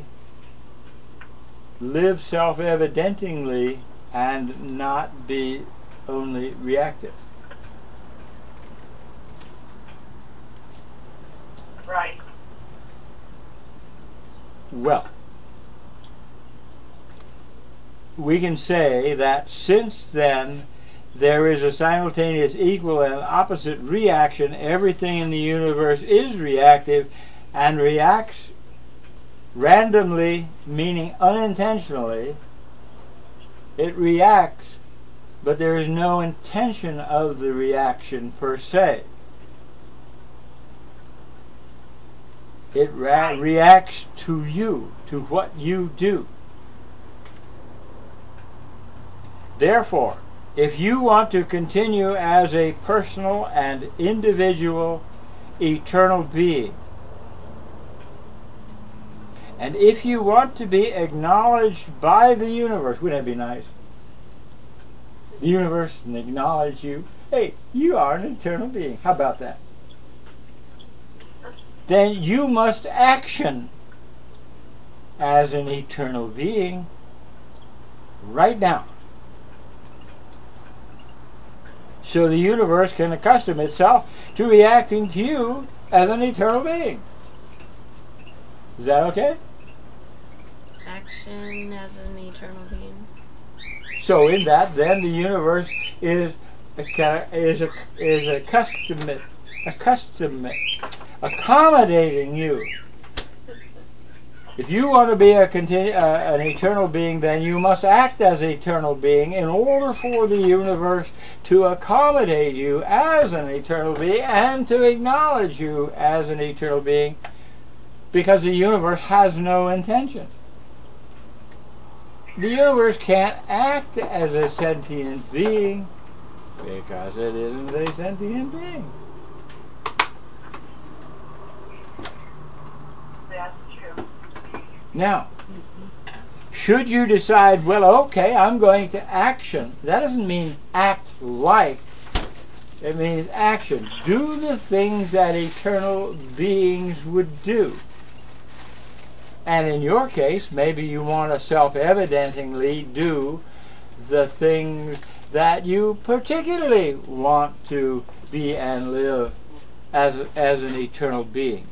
live self-evidentingly and not be only reactive. Right. Well, we can say that since then there is a simultaneous equal and opposite reaction, everything in the universe is reactive and reacts randomly, meaning unintentionally. It reacts, but there is no intention of the reaction per se. It ra- reacts to you, to what you do. Therefore, if you want to continue as a personal and individual eternal being, and if you want to be acknowledged by the universe, wouldn't that be nice? The universe and acknowledge you. Hey, you are an eternal being. How about that? Then you must action as an eternal being right now. So the universe can accustom itself to reacting to you as an eternal being. Is that okay? Action as an eternal being. So in that, then the universe is is a, is accustomed, accustomed, accommodating you If you want to be a continu- uh, an eternal being, then you must act as an eternal being in order for the universe to accommodate you as an eternal being and to acknowledge you as an eternal being, because the universe has no intention. The universe can't act as a sentient being because it isn't a sentient being. That's true. Now, should you decide, well, okay, I'm going to action, that doesn't mean act like. It means action. Do the things that eternal beings would do. And in your case, maybe you want to self-evidentingly do the things that you particularly want to be and live as, as an eternal being.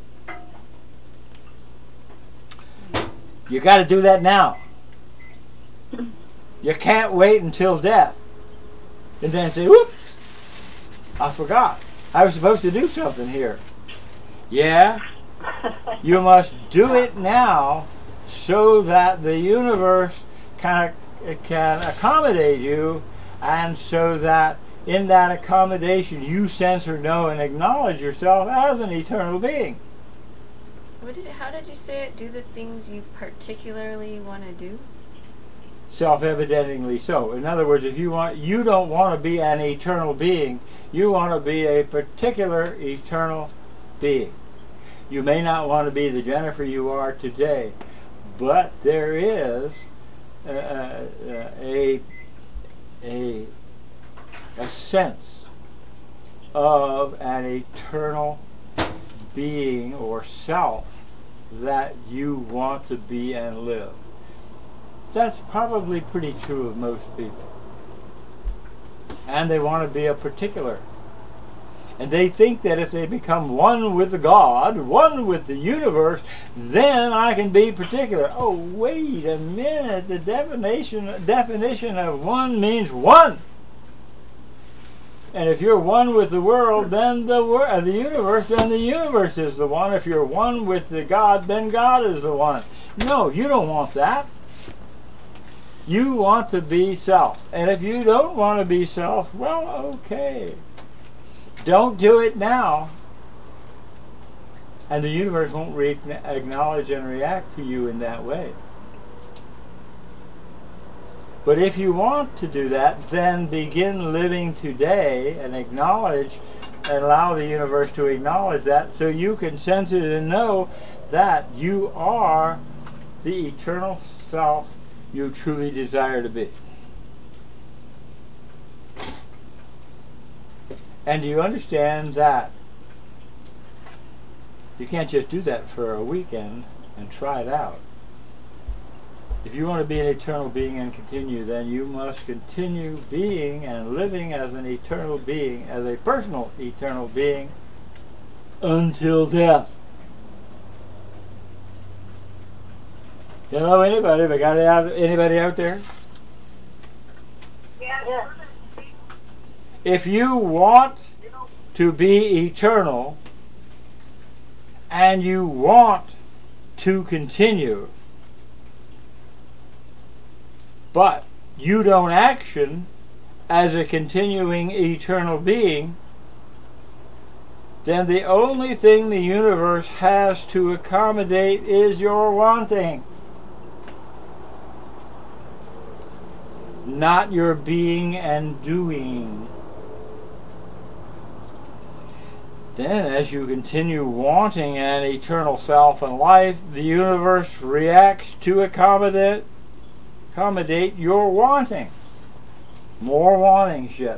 You got to do that now. You can't wait until death and then say, whoops, I forgot. I was supposed to do something here. Yeah? You must do it now so that the universe can, can accommodate you, and so that in that accommodation you sense or know and acknowledge yourself as an eternal being. What did, how did you say it? Do the things you particularly want to do? Self-evidentingly so. In other words, if you want, you don't want to be an eternal being, you want to be a particular eternal being. You may not want to be the Jennifer you are today, but there is a a, a, a sense of an eternal being or self that you want to be and live. That's probably pretty true of most people. And they want to be a particular. And they think that if they become one with God, one with the universe, then I can be particular. Oh, wait a minute. The definition definition of one means one. And if you're one with the world, then the wor- uh, the universe, then the universe is the one. If you're one with the God, then God is the one. No, you don't want that. You want to be self. And if you don't want to be self, well, okay. Don't do it now. And the universe won't re- acknowledge and react to you in that way. But if you want to do that, then begin living today and acknowledge and allow the universe to acknowledge that, so you can sense it and know that you are the eternal self you truly desire to be. And do you understand that you can't just do that for a weekend and try it out? If you want to be an eternal being and continue, then you must continue being and living as an eternal being, as a personal eternal being, until death. Hello, anybody? Have I got it out, anybody out there? Yeah. If you want to be eternal and you want to continue, but you don't action as a continuing eternal being, then the only thing the universe has to accommodate is your wanting, not your being and doing. Then, as you continue wanting an eternal self and life, the universe reacts to accommodate accommodate your wanting. More wanting shit.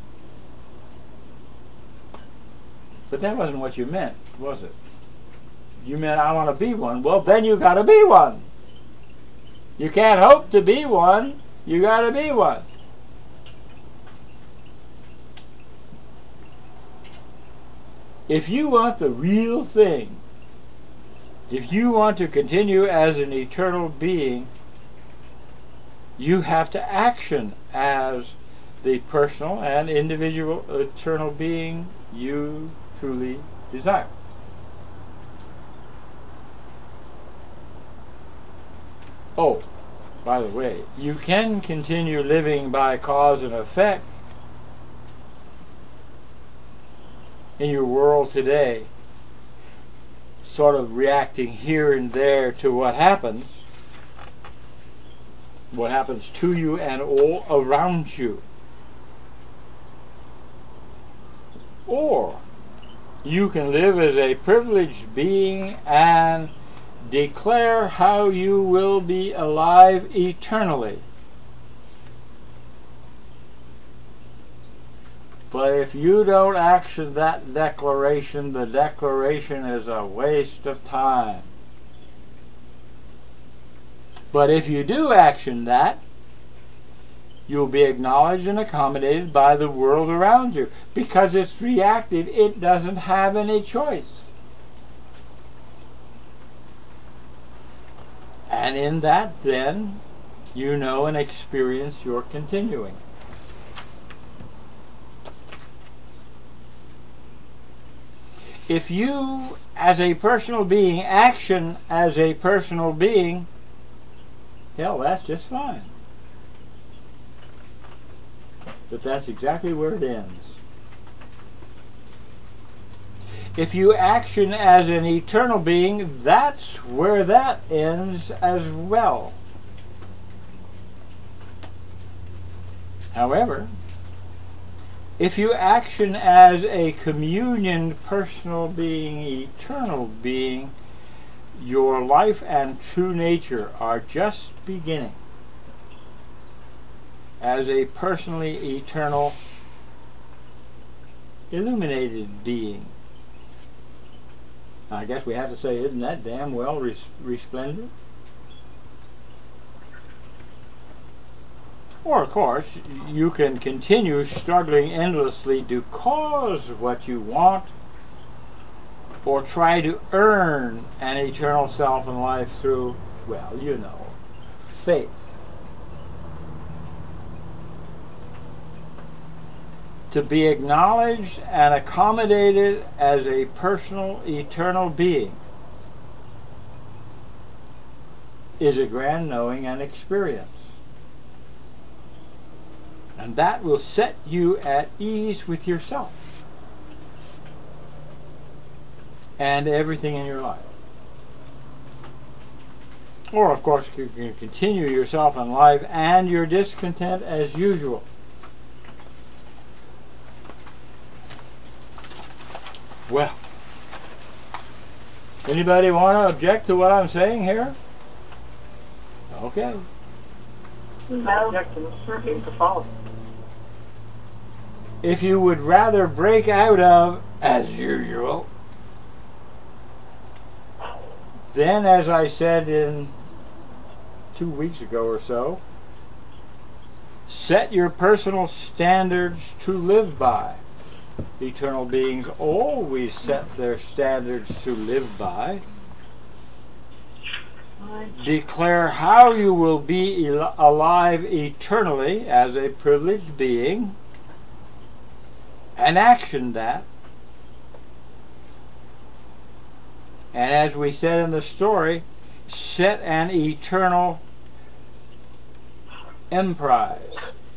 But that wasn't what you meant, was it? You meant, I want to be one. Well, then you got to be one. You can't hope to be one. You got to be one. If you want the real thing, if you want to continue as an eternal being, you have to action as the personal and individual eternal being you truly desire. Oh, by the way, you can continue living by cause and effect in your world today, sort of reacting here and there to what happens, what happens to you and all around you. Or you can live as a privileged being and declare how you will be alive eternally. But if you don't action that declaration, the declaration is a waste of time. But if you do action that, you'll be acknowledged and accommodated by the world around you. Because it's reactive, it doesn't have any choice. And in that, then, you know and experience you're continuing. If you, as a personal being, action as a personal being, hell, that's just fine. But that's exactly where it ends. If you action as an eternal being, that's where that ends as well. However, if you action as a communion, personal being, eternal being, your life and true nature are just beginning as a personally eternal, illuminated being. I guess we have to say, isn't that damn well res- resplendent? Or, of course, you can continue struggling endlessly to cause what you want, or try to earn an eternal self and life through, well, you know, faith. To be acknowledged and accommodated as a personal, eternal being is a grand knowing and experience. And that will set you at ease with yourself and everything in your life. Or, of course, you can continue yourself in life and your discontent as usual. Well, anybody want to object to what I'm saying here? Okay. No objections. Seem to follow. If you would rather break out of, as usual, then, as I said in two weeks ago or so, set your personal standards to live by. Eternal beings always set their standards to live by. Declare how you will be el- alive eternally as a privileged being, and action that. And as we said in the story, set an eternal emprise.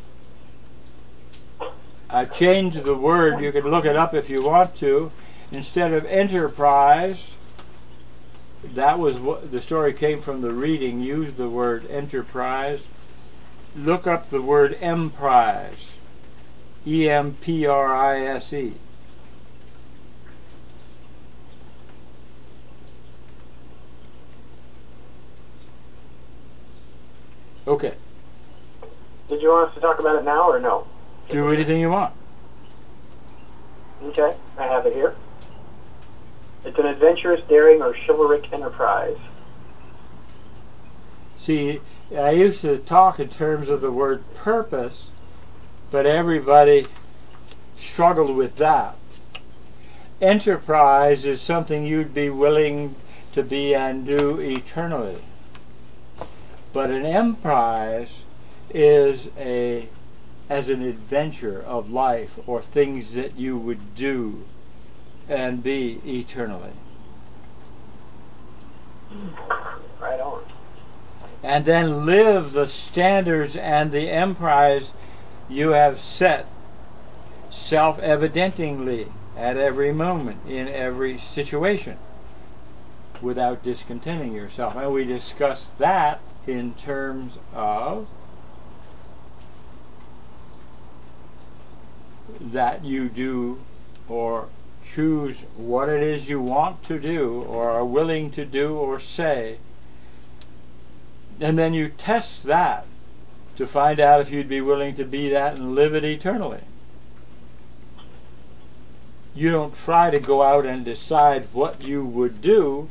I've changed the word. You can look it up if you want to. Instead of enterprise, that was what the story came from. The reading used the word enterprise. Look up the word emprise. E M P R I S E. Okay. Did you want us to talk about it now or no? Do anything you want. Okay, I have it here. It's an adventurous, daring, or chivalric enterprise. See, I used to talk in terms of the word purpose, but everybody struggled with that. Enterprise is something you'd be willing to be and do eternally. But an emprise is a as an adventure of life or things that you would do and be eternally. Right on. and then live the standards and the emprise you have set self-evidentingly at every moment, in every situation, without discontenting yourself. And we discussed that in terms of that you do or choose what it is you want to do or are willing to do or say, and then you test that to find out if you'd be willing to be that and live it eternally. You don't try to go out and decide what you would do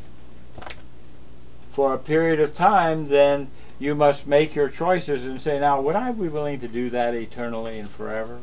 for a period of time. Then you must make your choices and say, now, would I be willing to do that eternally and forever?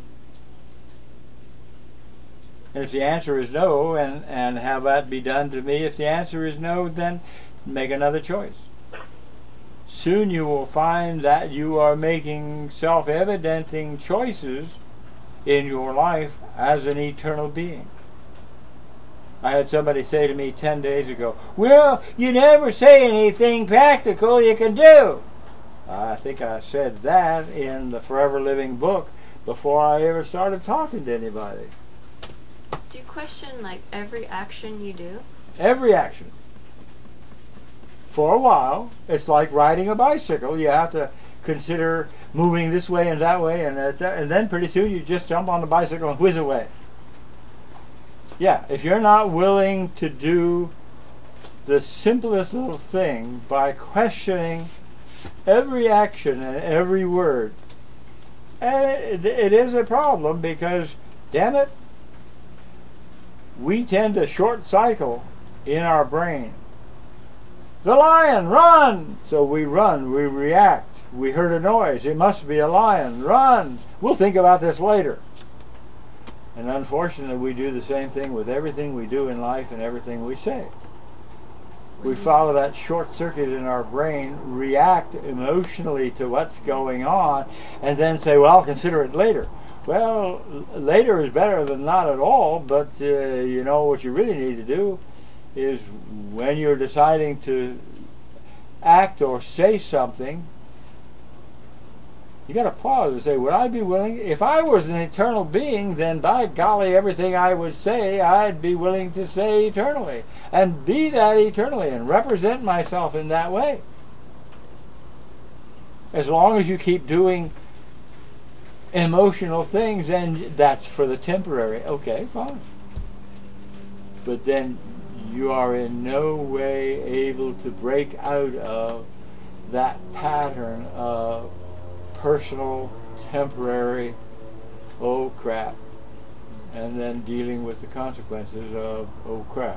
And if the answer is no, and, and have that be done to me, if the answer is no, then make another choice. Soon you will find that you are making self-evidenting choices in your life as an eternal being. I had somebody say to me ten days ago, well, you never say anything practical you can do. I think I said that in the Forever Living book before I ever started talking to anybody. Do you question like every action you do? Every action. For a while, it's like riding a bicycle. You have to consider moving this way and that way, and, that, and then pretty soon you just jump on the bicycle and whiz away. Yeah, if you're not willing to do the simplest little thing by questioning every action and every word, and it, it is a problem because, damn it, we tend to short cycle in our brain. The lion, run! So we run, we react. We heard a noise. It must be a lion. Run! We'll think about this later. And unfortunately, we do the same thing with everything we do in life and everything we say. We follow that short circuit in our brain, react emotionally to what's going on, and then say, well, I'll consider it later. Well, later is better than not at all, but uh, you know what you really need to do is when you're deciding to act or say something, you got to pause and say, would I be willing, if I was an eternal being, then by golly, everything I would say, I'd be willing to say eternally, and be that eternally, and represent myself in that way. As long as you keep doing emotional things, and that's for the temporary, okay, fine. But then you are in no way able to break out of that pattern of personal, temporary, oh crap, and then dealing with the consequences of oh crap.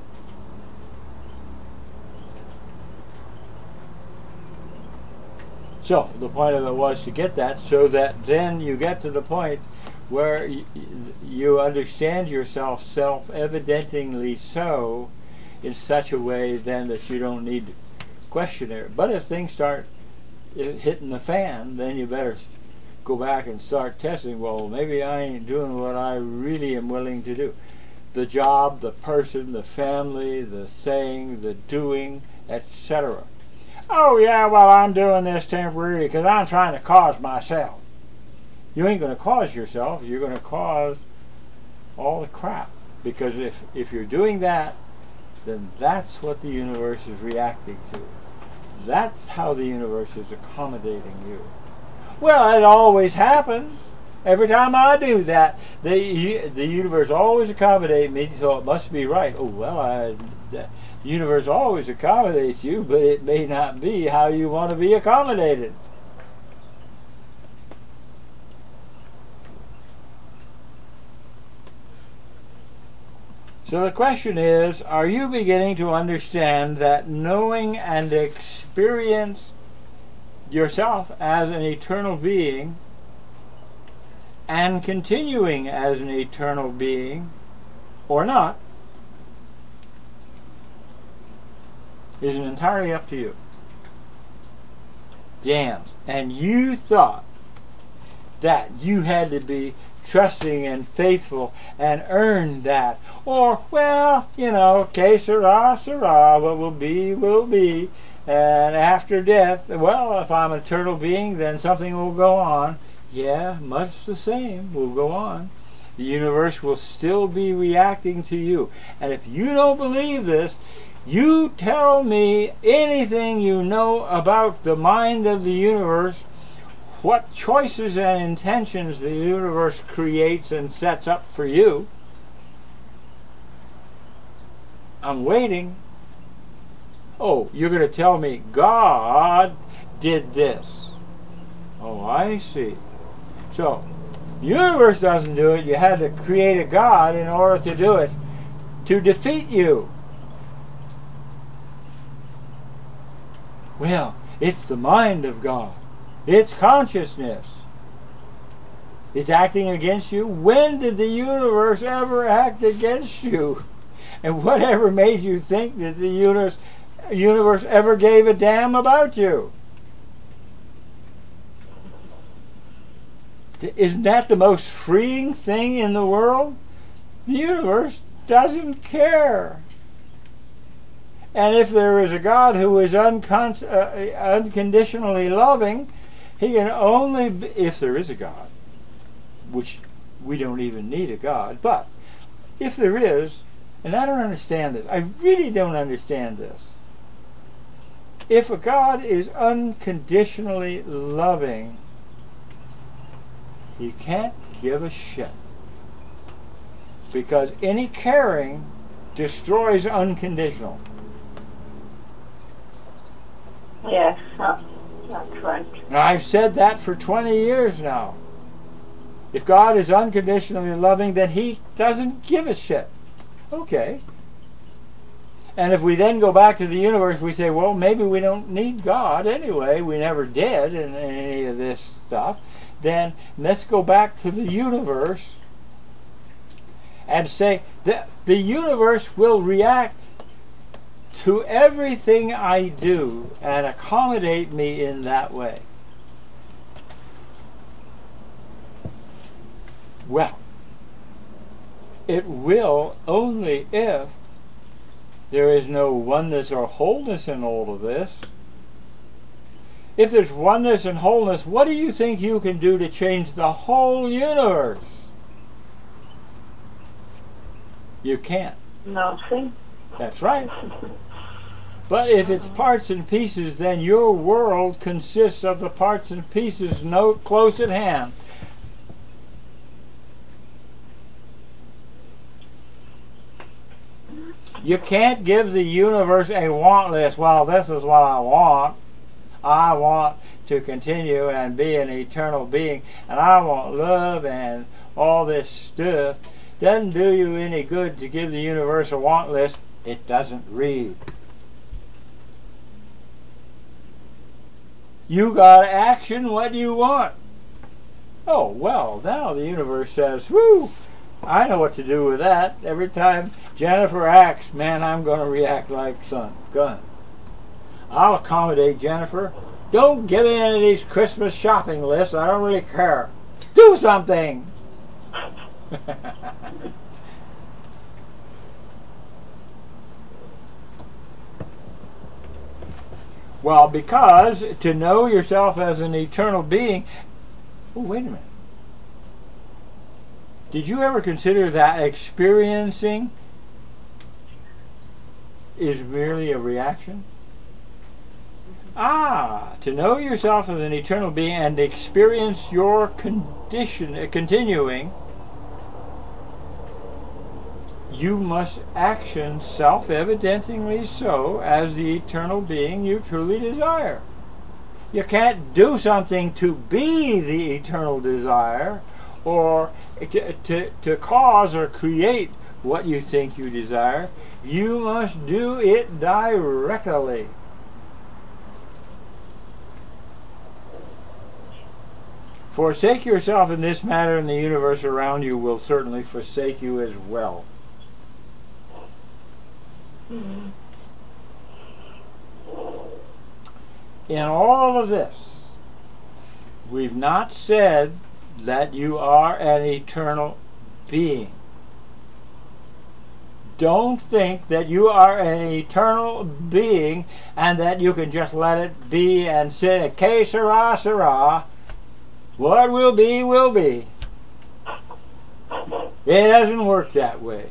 So the point of it was to get that, so that then you get to the point where y you understand yourself self-evidentingly so, in such a way then that you don't need to question it. But if things start hitting the fan, then you better go back and start testing. Well, maybe I ain't doing what I really am willing to do. The job, the person, the family, the saying, the doing, et cetera. Oh yeah, well, I'm doing this temporarily because I'm trying to cause myself. You ain't going to cause yourself. You're going to cause all the crap. Because if, if you're doing that, then that's what the universe is reacting to. That's how the universe is accommodating you. Well, it always happens. Every time I do that, the, the universe always accommodates me, so it must be right. Oh, well, I, the universe always accommodates you, but it may not be how you want to be accommodated. So the question is, are you beginning to understand that knowing and experience yourself as an eternal being and continuing as an eternal being, or not, is entirely up to you? Damn. And you thought that you had to be trusting and faithful and earn that. Or, well, you know, que sera, sera, what will be, will be. And after death, well, if I'm an eternal being, then something will go on. Yeah, much the same will go on. The universe will still be reacting to you. And if you don't believe this, you tell me anything you know about the mind of the universe, what choices and intentions the universe creates and sets up for you. I'm waiting. Oh, you're going to tell me God did this. Oh, I see. So, the universe doesn't do it. You had to create a God in order to do it, to defeat you. Well, it's the mind of God. It's consciousness. It's acting against you. When did the universe ever act against you? And whatever made you think that the universe, universe ever gave a damn about you? Isn't that the most freeing thing in the world? The universe doesn't care. And if there is a God who is uncon- uh, unconditionally loving, he can only be, if there is a God, which we don't even need a God, but if there is, and I don't understand this, I really don't understand this. If a God is unconditionally loving, he can't give a shit. Because any caring destroys unconditional. Yes, that's, that's right. And I've said that for twenty years now. If God is unconditionally loving, then he doesn't give a shit. Okay. And if we then go back to the universe, we say, well, maybe we don't need God anyway. We never did in any of this stuff. Then let's go back to the universe and say that the universe will react to everything I do and accommodate me in that way. Well, it will only if there is no oneness or wholeness in all of this. If there's oneness and wholeness, what do you think you can do to change the whole universe? You can't. Nothing. That's right. But if it's parts and pieces, then your world consists of the parts and pieces no close at hand. You can't give the universe a want list. Well, this is what I want. I want to continue and be an eternal being, and I want love and all this stuff. Doesn't do you any good to give the universe a want list. It doesn't read. You got action. What do you want? Oh, well, now the universe says, whoo, I know what to do with that. Every time Jennifer acts, man, I'm going to react like son. Gun. I'll accommodate Jennifer. Don't give me any of these Christmas shopping lists. I don't really care. Do something. Well, because to know yourself as an eternal being... Oh, wait a minute. Did you ever consider that experiencing is merely a reaction? Ah, to know yourself as an eternal being and experience your condition uh, continuing, you must action self-evidentingly so as the eternal being you truly desire. You can't do something to be the eternal desire or to, to, to cause or create what you think you desire. You must do it directly. Forsake yourself in this matter, and the universe around you will certainly forsake you as well. Mm-hmm. In all of this, we've not said that you are an eternal being. don't think that you are an eternal being and that you can just let it be and say, que sera, sera. What will be, will be. It doesn't work that way.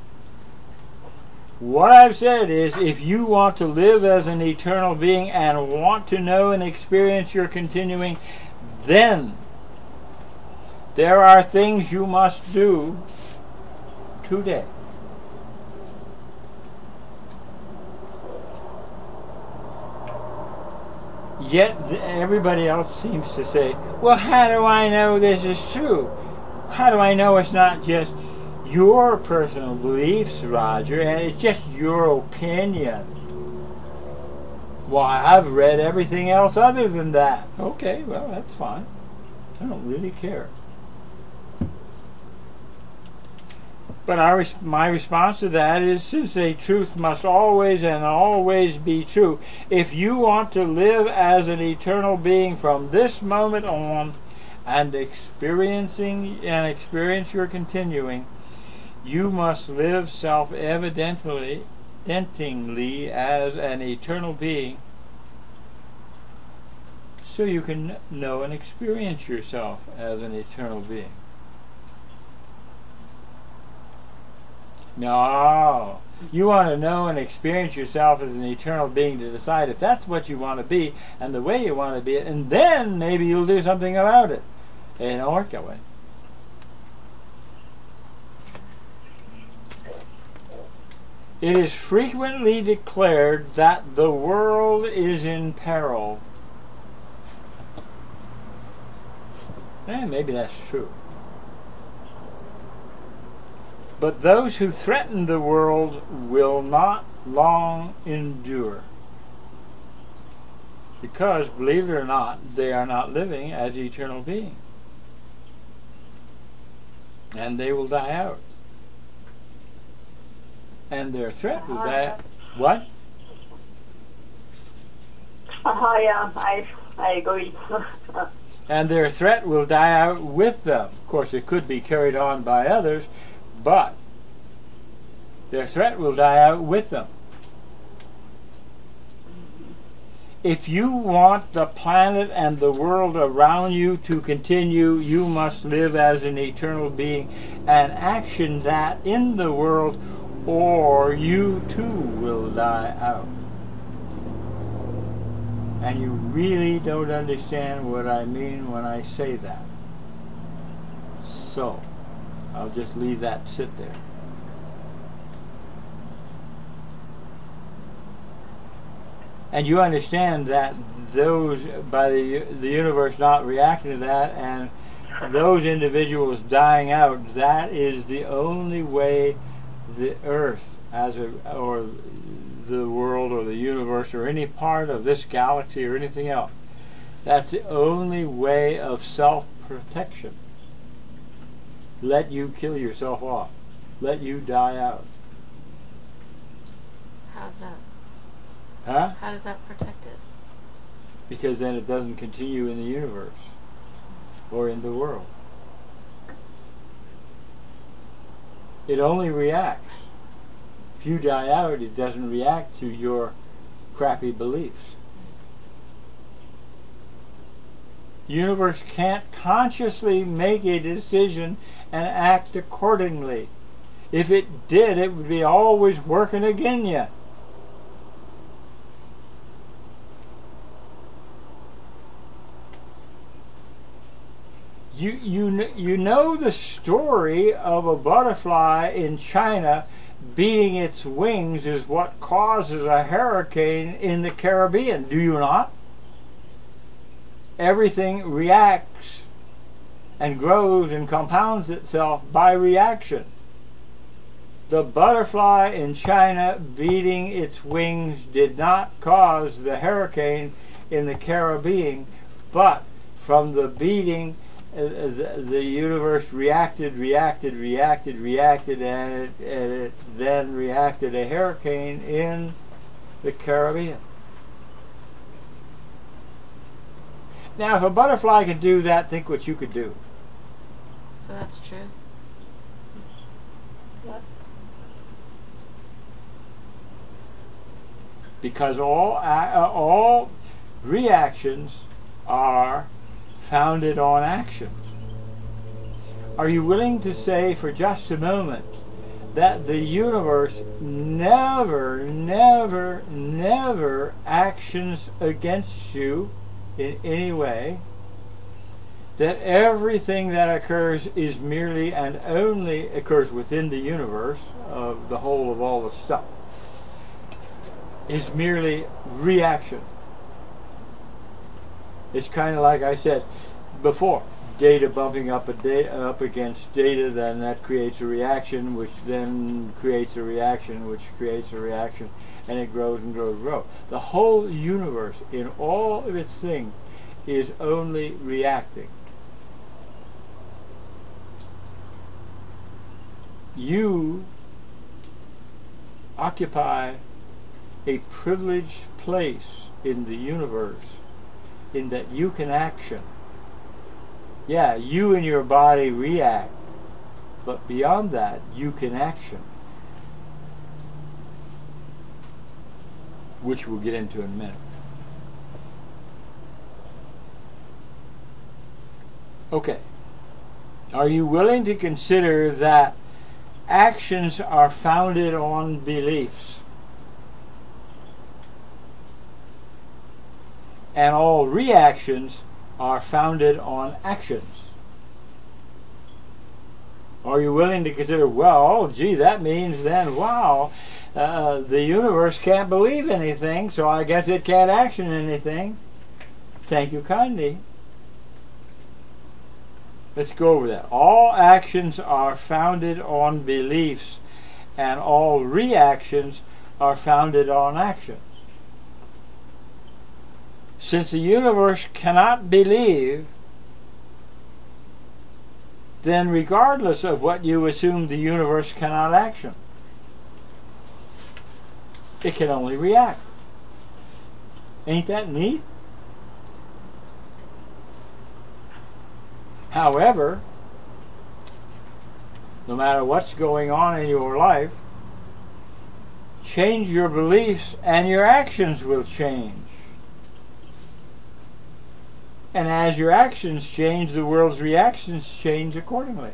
What I've said is, if you want to live as an eternal being and want to know and experience your continuing, then there are things you must do today. Yet everybody else seems to say, well, how do I know this is true? How do I know it's not just your personal beliefs, Roger, and it's just your opinion? Why, I've read everything else other than that. Okay, well, that's fine. I don't really care. But our, my response to that is, since a truth must always and always be true, if you want to live as an eternal being from this moment on and experiencing and experience your continuing, you must live self-evidently dentingly as an eternal being so you can know and experience yourself as an eternal being. No, you want to know and experience yourself as an eternal being to decide if that's what you want to be and the way you want to be it, and then maybe you'll do something about it. It don't work that way. It is frequently declared that the world is in peril. Eh, maybe that's true. But those who threaten the world will not long endure. Because, believe it or not, they are not living as eternal beings. And they will die out. And their threat will die out. What? Uh, yeah, I, I agree. And their threat will die out with them. Of course, it could be carried on by others, but their threat will die out with them. If you want the planet and the world around you to continue, you must live as an eternal being and action that in the world, or you too will die out. And you really don't understand what I mean when I say that. So, I'll just leave that sit there. And you understand that those, by the, the universe not reacting to that, and those individuals dying out, that is the only way the earth, as a, or the world, or the universe, or any part of this galaxy, or anything else, that's the only way of self-protection. Let you kill yourself off. Let you die out. How's that? Huh? How does that protect it? Because then it doesn't continue in the universe or in the world. It only reacts. If you die out, it doesn't react to your crappy beliefs. The universe can't consciously make a decision and act accordingly. If it did, it would be always working against you. You, you, you know the story of a butterfly in China beating its wings is what causes a hurricane in the Caribbean, do you not? Everything reacts and grows and compounds itself by reaction. The butterfly in China beating its wings did not cause the hurricane in the Caribbean, but from the beating, uh, the, the universe reacted, reacted, reacted, reacted, and it, and it then reacted a hurricane in the Caribbean. Now, if a butterfly could do that, think what you could do. So that's true. because all uh, all reactions are founded on actions. Are you willing to say for just a moment that the universe never, never, never actions against you in any way? That everything that occurs is merely and only occurs within the universe of the whole of all the stuff is merely reaction. It's kind of like I said before, data bumping up a da up against data, then that creates a reaction, which then creates a reaction, which creates a reaction, and it grows and grows and grows. The whole universe, in all of its things, is only reacting. You occupy a privileged place in the universe in that you can action. Yeah, you and your body react, but beyond that, you can action, which we'll get into in a minute. Okay. Are you willing to consider that actions are founded on beliefs, and all reactions are founded on actions? Are you willing to consider, well, oh, gee, that means then, wow, uh, the universe can't believe anything, so I guess it can't action anything? Thank you kindly. Let's go over that. All actions are founded on beliefs, and all reactions are founded on actions. Since the universe cannot believe, then regardless of what you assume, the universe cannot action. It can only react. Ain't that neat? However, no matter what's going on in your life, change your beliefs and your actions will change. And as your actions change, the world's reactions change accordingly.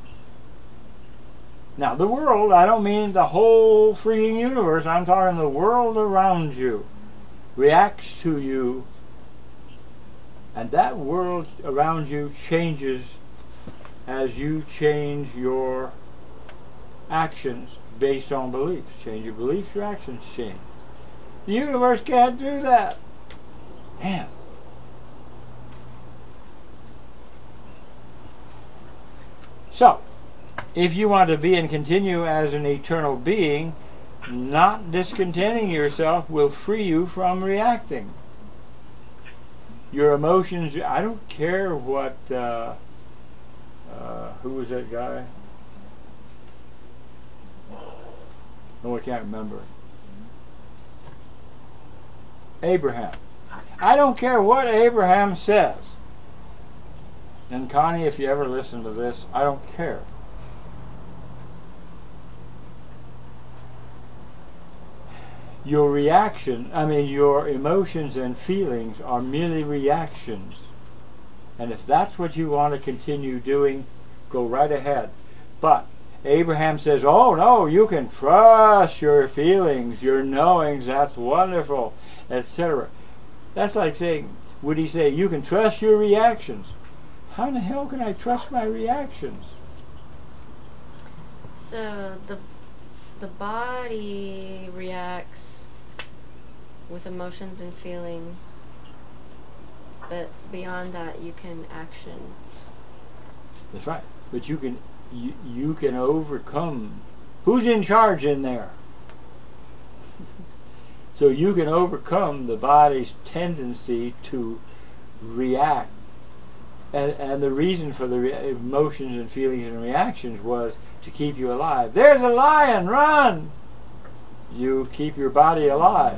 Now, the world, I don't mean the whole freaking universe, I'm talking the world around you reacts to you, and that world around you changes as you change your actions based on beliefs. Change your beliefs, your actions change. The universe can't do that. Damn. So, if you want to be and continue as an eternal being, not discontenting yourself will free you from reacting. Your emotions, I don't care what, uh, uh, who was that guy? No, I can't remember. Abraham. I don't care what Abraham says. And Connie, if you ever listen to this, I don't care. Your reaction, I mean your emotions and feelings are merely reactions. And if that's what you want to continue doing, go right ahead. But Abraham says, oh no, you can trust your feelings, your knowings, that's wonderful, et cetera. That's like saying, would he say, you can trust your reactions? How in the hell can I trust my reactions? So the the body reacts with emotions and feelings, but beyond that you can action. That's right. But you can you, you can overcome. Who's in charge in there? So you can overcome the body's tendency to react. And, and the reason for the re emotions and feelings and reactions was to keep you alive. There's a lion, run! You keep your body alive.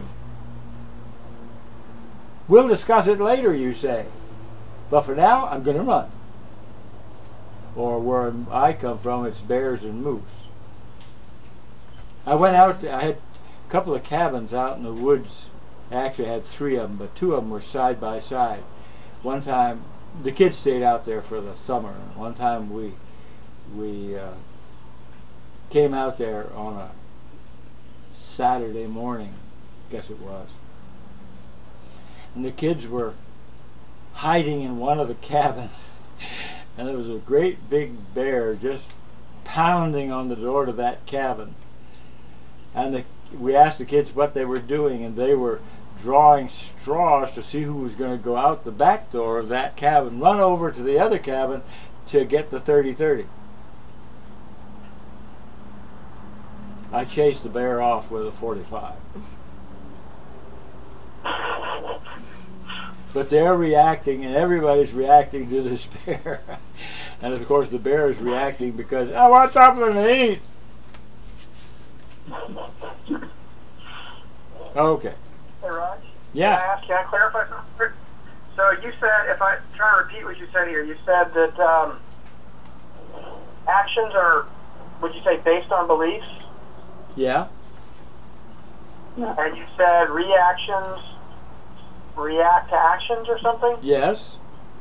We'll discuss it later, you say. But for now, I'm going to run. Or where I come from, it's bears and moose. I went out, I had couple of cabins out in the woods. I actually had three of them, but two of them were side by side. One time, the kids stayed out there for the summer. And one time we we uh, came out there on a Saturday morning, I guess it was, and the kids were hiding in one of the cabins, and there was a great big bear just pounding on the door to that cabin. And the, we asked the kids what they were doing, and they were drawing straws to see who was going to go out the back door of that cabin, run over to the other cabin to get the thirty thirty. I chased the bear off with a forty-five. But they're reacting, and everybody's reacting to this bear. And of course the bear is reacting because, I want something to eat. Okay. Hey, Raj? Yeah. Can I ask, can I clarify something? So you said, if I try to repeat what you said here, you said that um, actions are, would you say, based on beliefs? Yeah. And you said reactions react to actions or something? Yes.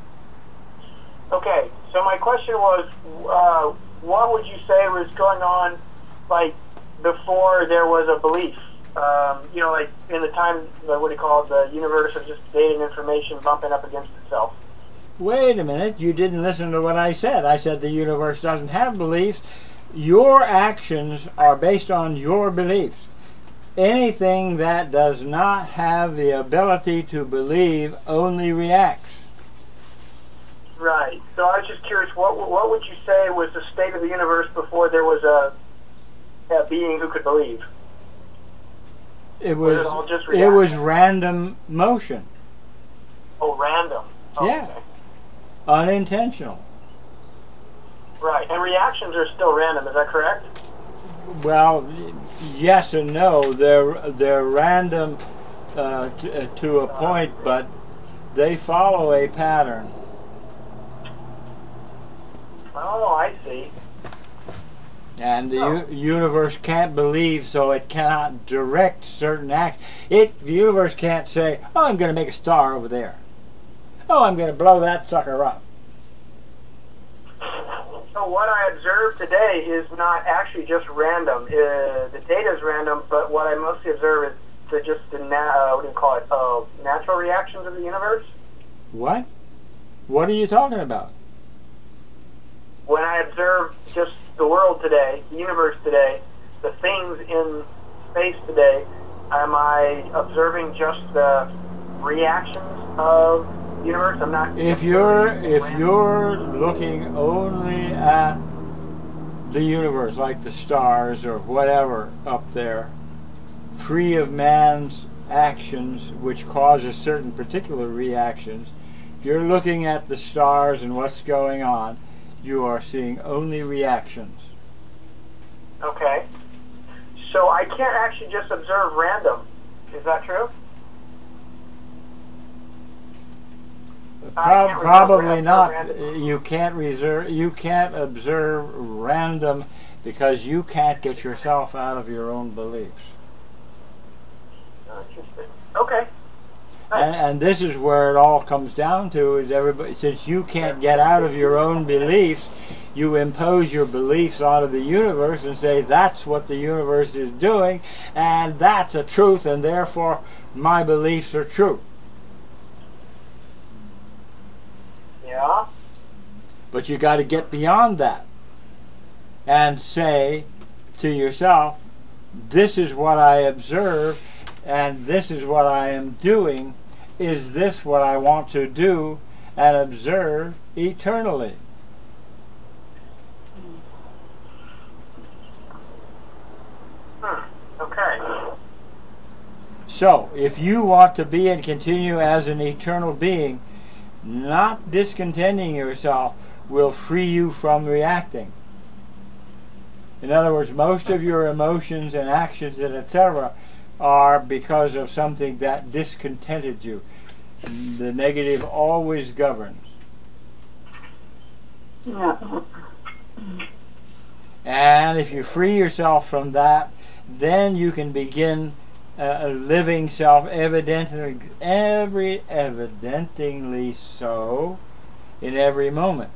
Okay, so my question was, uh, what would you say was going on, like, before there was a belief? Um, you know, like, in the time, uh, what do you call it, the universe of just data and information bumping up against itself. Wait a minute, you didn't listen to what I said. I said the universe doesn't have beliefs. Your actions are based on your beliefs. Anything that does not have the ability to believe only reacts. Right. So I was just curious, what what would you say was the state of the universe before there was a, a being who could believe? It was, was it, all just it was random motion. Oh, random. Oh, Yeah. okay. Unintentional. Right. And reactions are still random, is that correct? Well, yes and no. They're they're random uh, to, to a point, but they follow a pattern. Oh, I see. And the Oh. u- universe can't believe, so it cannot direct certain acts. It the universe can't say, "Oh, I'm going to make a star over there. Oh, I'm going to blow that sucker up." So what I observe today is not actually just random. Uh, the data is random, but what I mostly observe is the, just the na- uh, what do you call it? Uh, natural reactions of the universe. What? What are you talking about? When I observe just the world today, the universe today, the things in space today, am I observing just the reactions of the universe? I'm not. If you're if you're looking only at the universe, like the stars or whatever up there, free of man's actions, which causes certain particular reactions, if you're looking at the stars and what's going on, you are seeing only reactions. Okay. So I can't actually just observe random. Is that true? Prob- can't probably observe not. random. You can't reserve. You can't observe random because you can't get yourself out of your own beliefs. Interesting. Okay. And, and this is where it all comes down to: is everybody, since you can't get out of your own beliefs, you impose your beliefs onto the universe and say that's what the universe is doing, and that's a truth, and therefore my beliefs are true. Yeah. But you got to get beyond that and say to yourself, this is what I observe and this is what I am doing. Is this what I want to do and observe eternally? Hmm. Okay. So, if you want to be and continue as an eternal being, not discontenting yourself will free you from reacting. In other words, most of your emotions and actions and et cetera are because of something that discontented you. The negative always governs. Yeah. And if you free yourself from that, then you can begin uh, living self-evidently, every evidentingly so in every moment.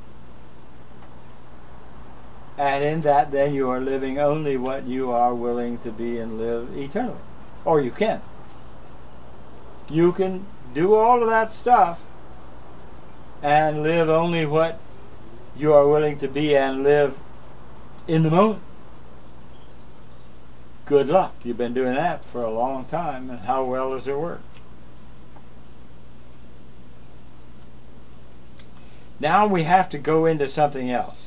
And in that, then, you are living only what you are willing to be and live eternally. Or you can. You can do all of that stuff and live only what you are willing to be and live in the moment. Good luck. You've been doing that for a long time, and how well does it work? Now we have to go into something else.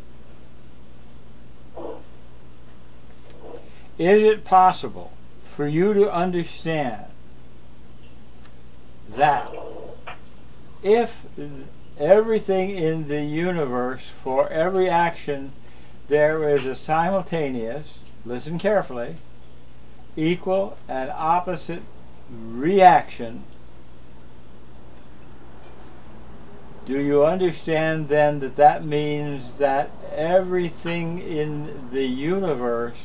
Is it possible for you to understand that if everything in the universe, for every action, there is a simultaneous, listen carefully, equal and opposite reaction? Do you understand then that that means that everything in the universe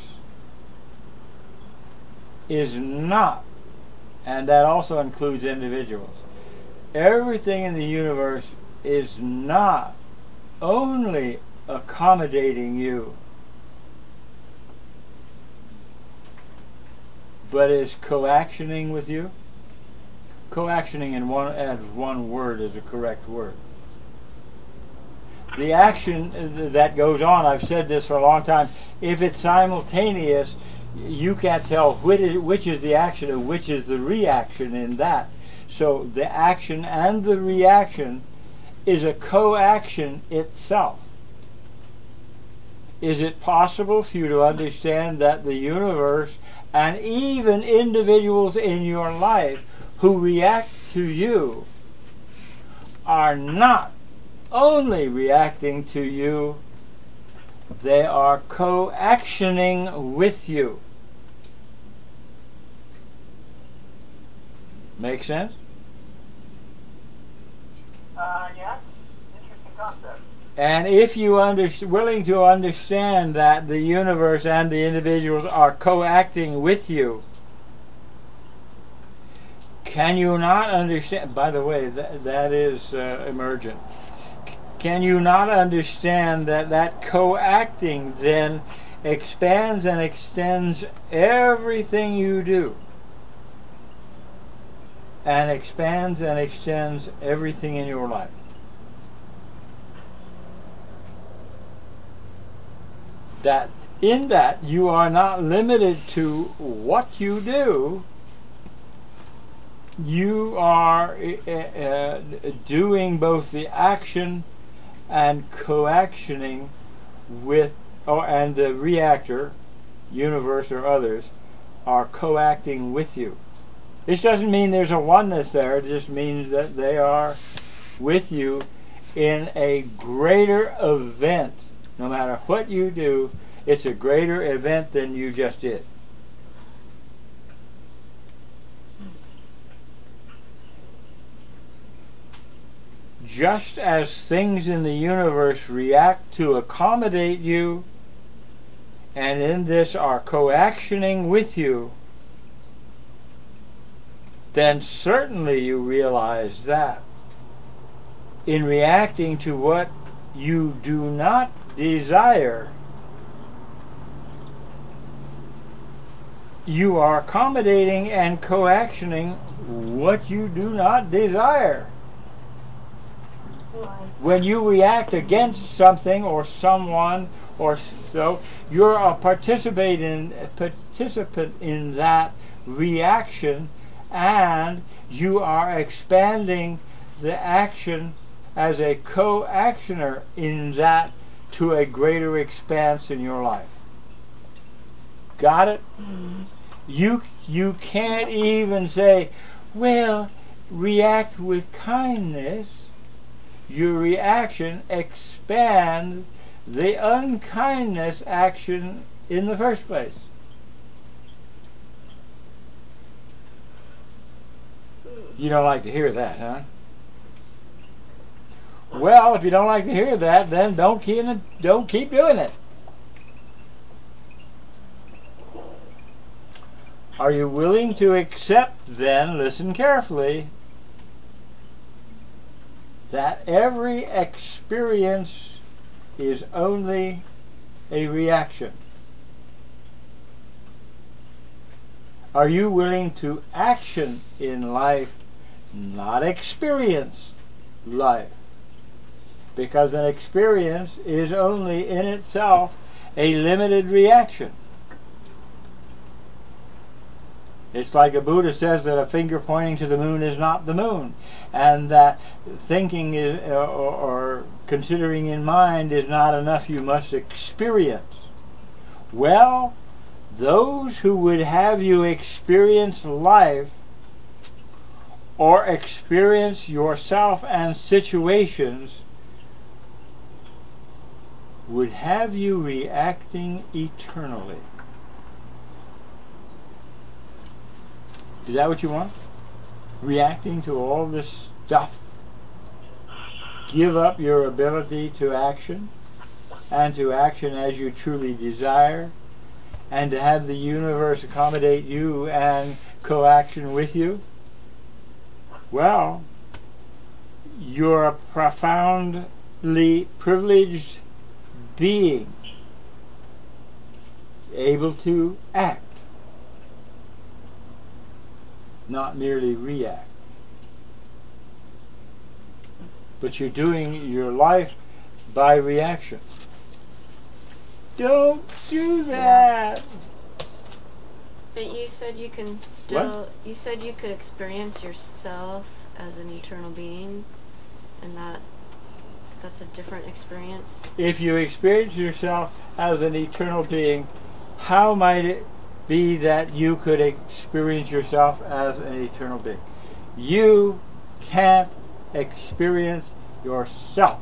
is not, and that also includes individuals, everything in the universe is not only accommodating you, but is coactioning with you? Coactioning in one, as one word is a correct word. The action that goes on, I've said this for a long time, if it's simultaneous, you can't tell which is, which is the action and which is the reaction in that. So the action and the reaction is a co-action itself. Is it possible for you to understand that the universe and even individuals in your life who react to you are not only reacting to you, they are co-actioning with you? Make sense? Uh, yeah. Interesting concept. And if you are willing to understand that the universe and the individuals are co-acting with you, can you not understand? By the way, that, that is uh, emergent. Can you not understand that that co-acting then expands and extends everything you do? And expands and extends everything in your life. That in that you are not limited to what you do. You are uh, uh, doing both the action and coactioning with, or and the reactor, universe or others, are coacting with you. This doesn't mean there's a oneness there. It just means that they are with you in a greater event. No matter what you do, it's a greater event than you just did. Just as things in the universe react to accommodate you, and in this are coactioning with you, then certainly you realize that in reacting to what you do not desire, you are accommodating and coactioning what you do not desire. When you react against something or someone or so, you're a participant in, participant in that reaction, and you are expanding the action as a co-actioner in that to a greater expanse in your life. Got it? Mm-hmm. You you can't even say, well, react with kindness. Your reaction expands the unkindness action in the first place. You don't like to hear that, huh? Well, if you don't like to hear that, then don't keep don't keep doing it. Are you willing to accept then, listen carefully, that every experience is only a reaction? Are you willing to action in life, not experience life? Because an experience is only in itself a limited reaction. It's like a Buddha says that a finger pointing to the moon is not the moon, and that thinking is, or, or considering in mind is not enough. You must experience. Well, those who would have you experience life or experience yourself and situations would have you reacting eternally. Is that what you want? Reacting to all this stuff? Give up your ability to action, and to action as you truly desire, and to have the universe accommodate you and co-action with you? Well, you're a profoundly privileged being, able to act, not merely react. But you're doing your life by reaction. Don't do that. But you said you can still, what? You said you could experience yourself as an eternal being, and that that's a different experience. If you experience yourself as an eternal being, how might it be that you could experience yourself as an eternal being? You can't experience yourself.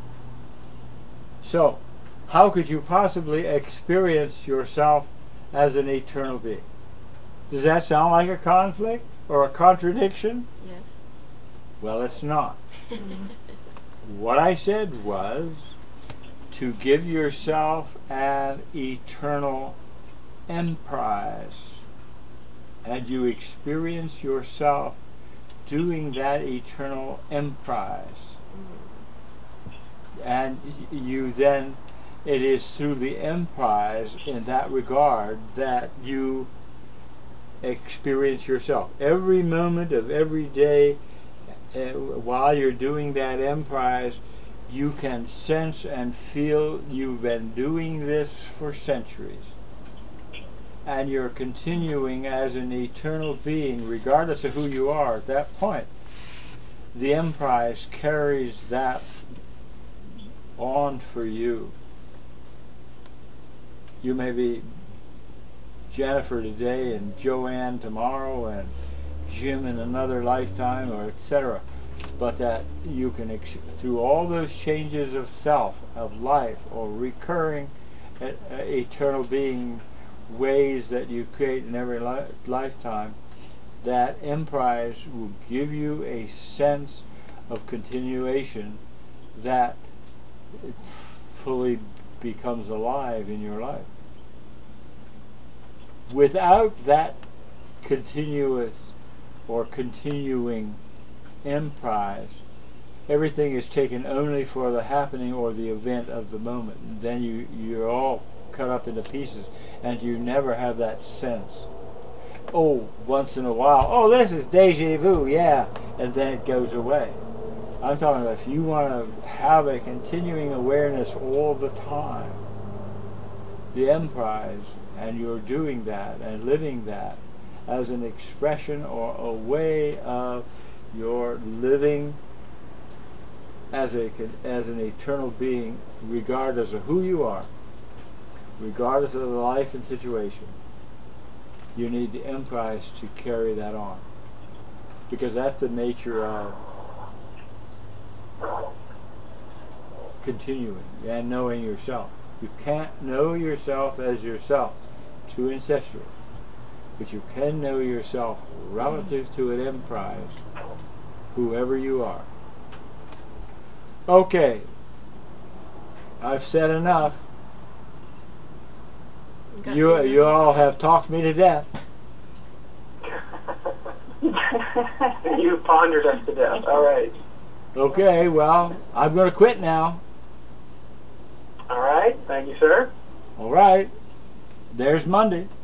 So, how could you possibly experience yourself as an eternal being? Does that sound like a conflict or a contradiction? Yes. Well, it's not. What I said was to give yourself an eternal emprise, and you experience yourself doing that eternal emprise. And you then, it is through the emprise in that regard that you experience yourself. Every moment of every day, uh, while you're doing that emprise, you can sense and feel you've been doing this for centuries. And you're continuing as an eternal being, regardless of who you are at that point. The emprise carries that on for you. You may be Jennifer today and Joanne tomorrow and Jim in another lifetime, or et cetera. But that you can, ex through all those changes of self, of life, or recurring uh, eternal being ways that you create in every li lifetime, that emprise will give you a sense of continuation that fully becomes alive in your life. Without that continuous or continuing emprise, everything is taken only for the happening or the event of the moment. And then you, you're all cut up into pieces, and you never have that sense. Oh, once in a while, oh, this is deja vu, yeah, and then it goes away. I'm talking about if you want to have a continuing awareness all the time, the emprise, and you're doing that and living that as an expression or a way of your living as a as an eternal being, regardless of who you are, regardless of the life and situation. You need the emprise to carry that on, because that's the nature of continuing and knowing yourself. You can't know yourself as yourself, too incestuous, but you can know yourself relative to an emprise, whoever you are. Okay, I've said enough. You, you all have talked me to death. You pondered us to death. All right. Okay, well, I'm going to quit now. All right. Thank you, sir. All right. There's Monday.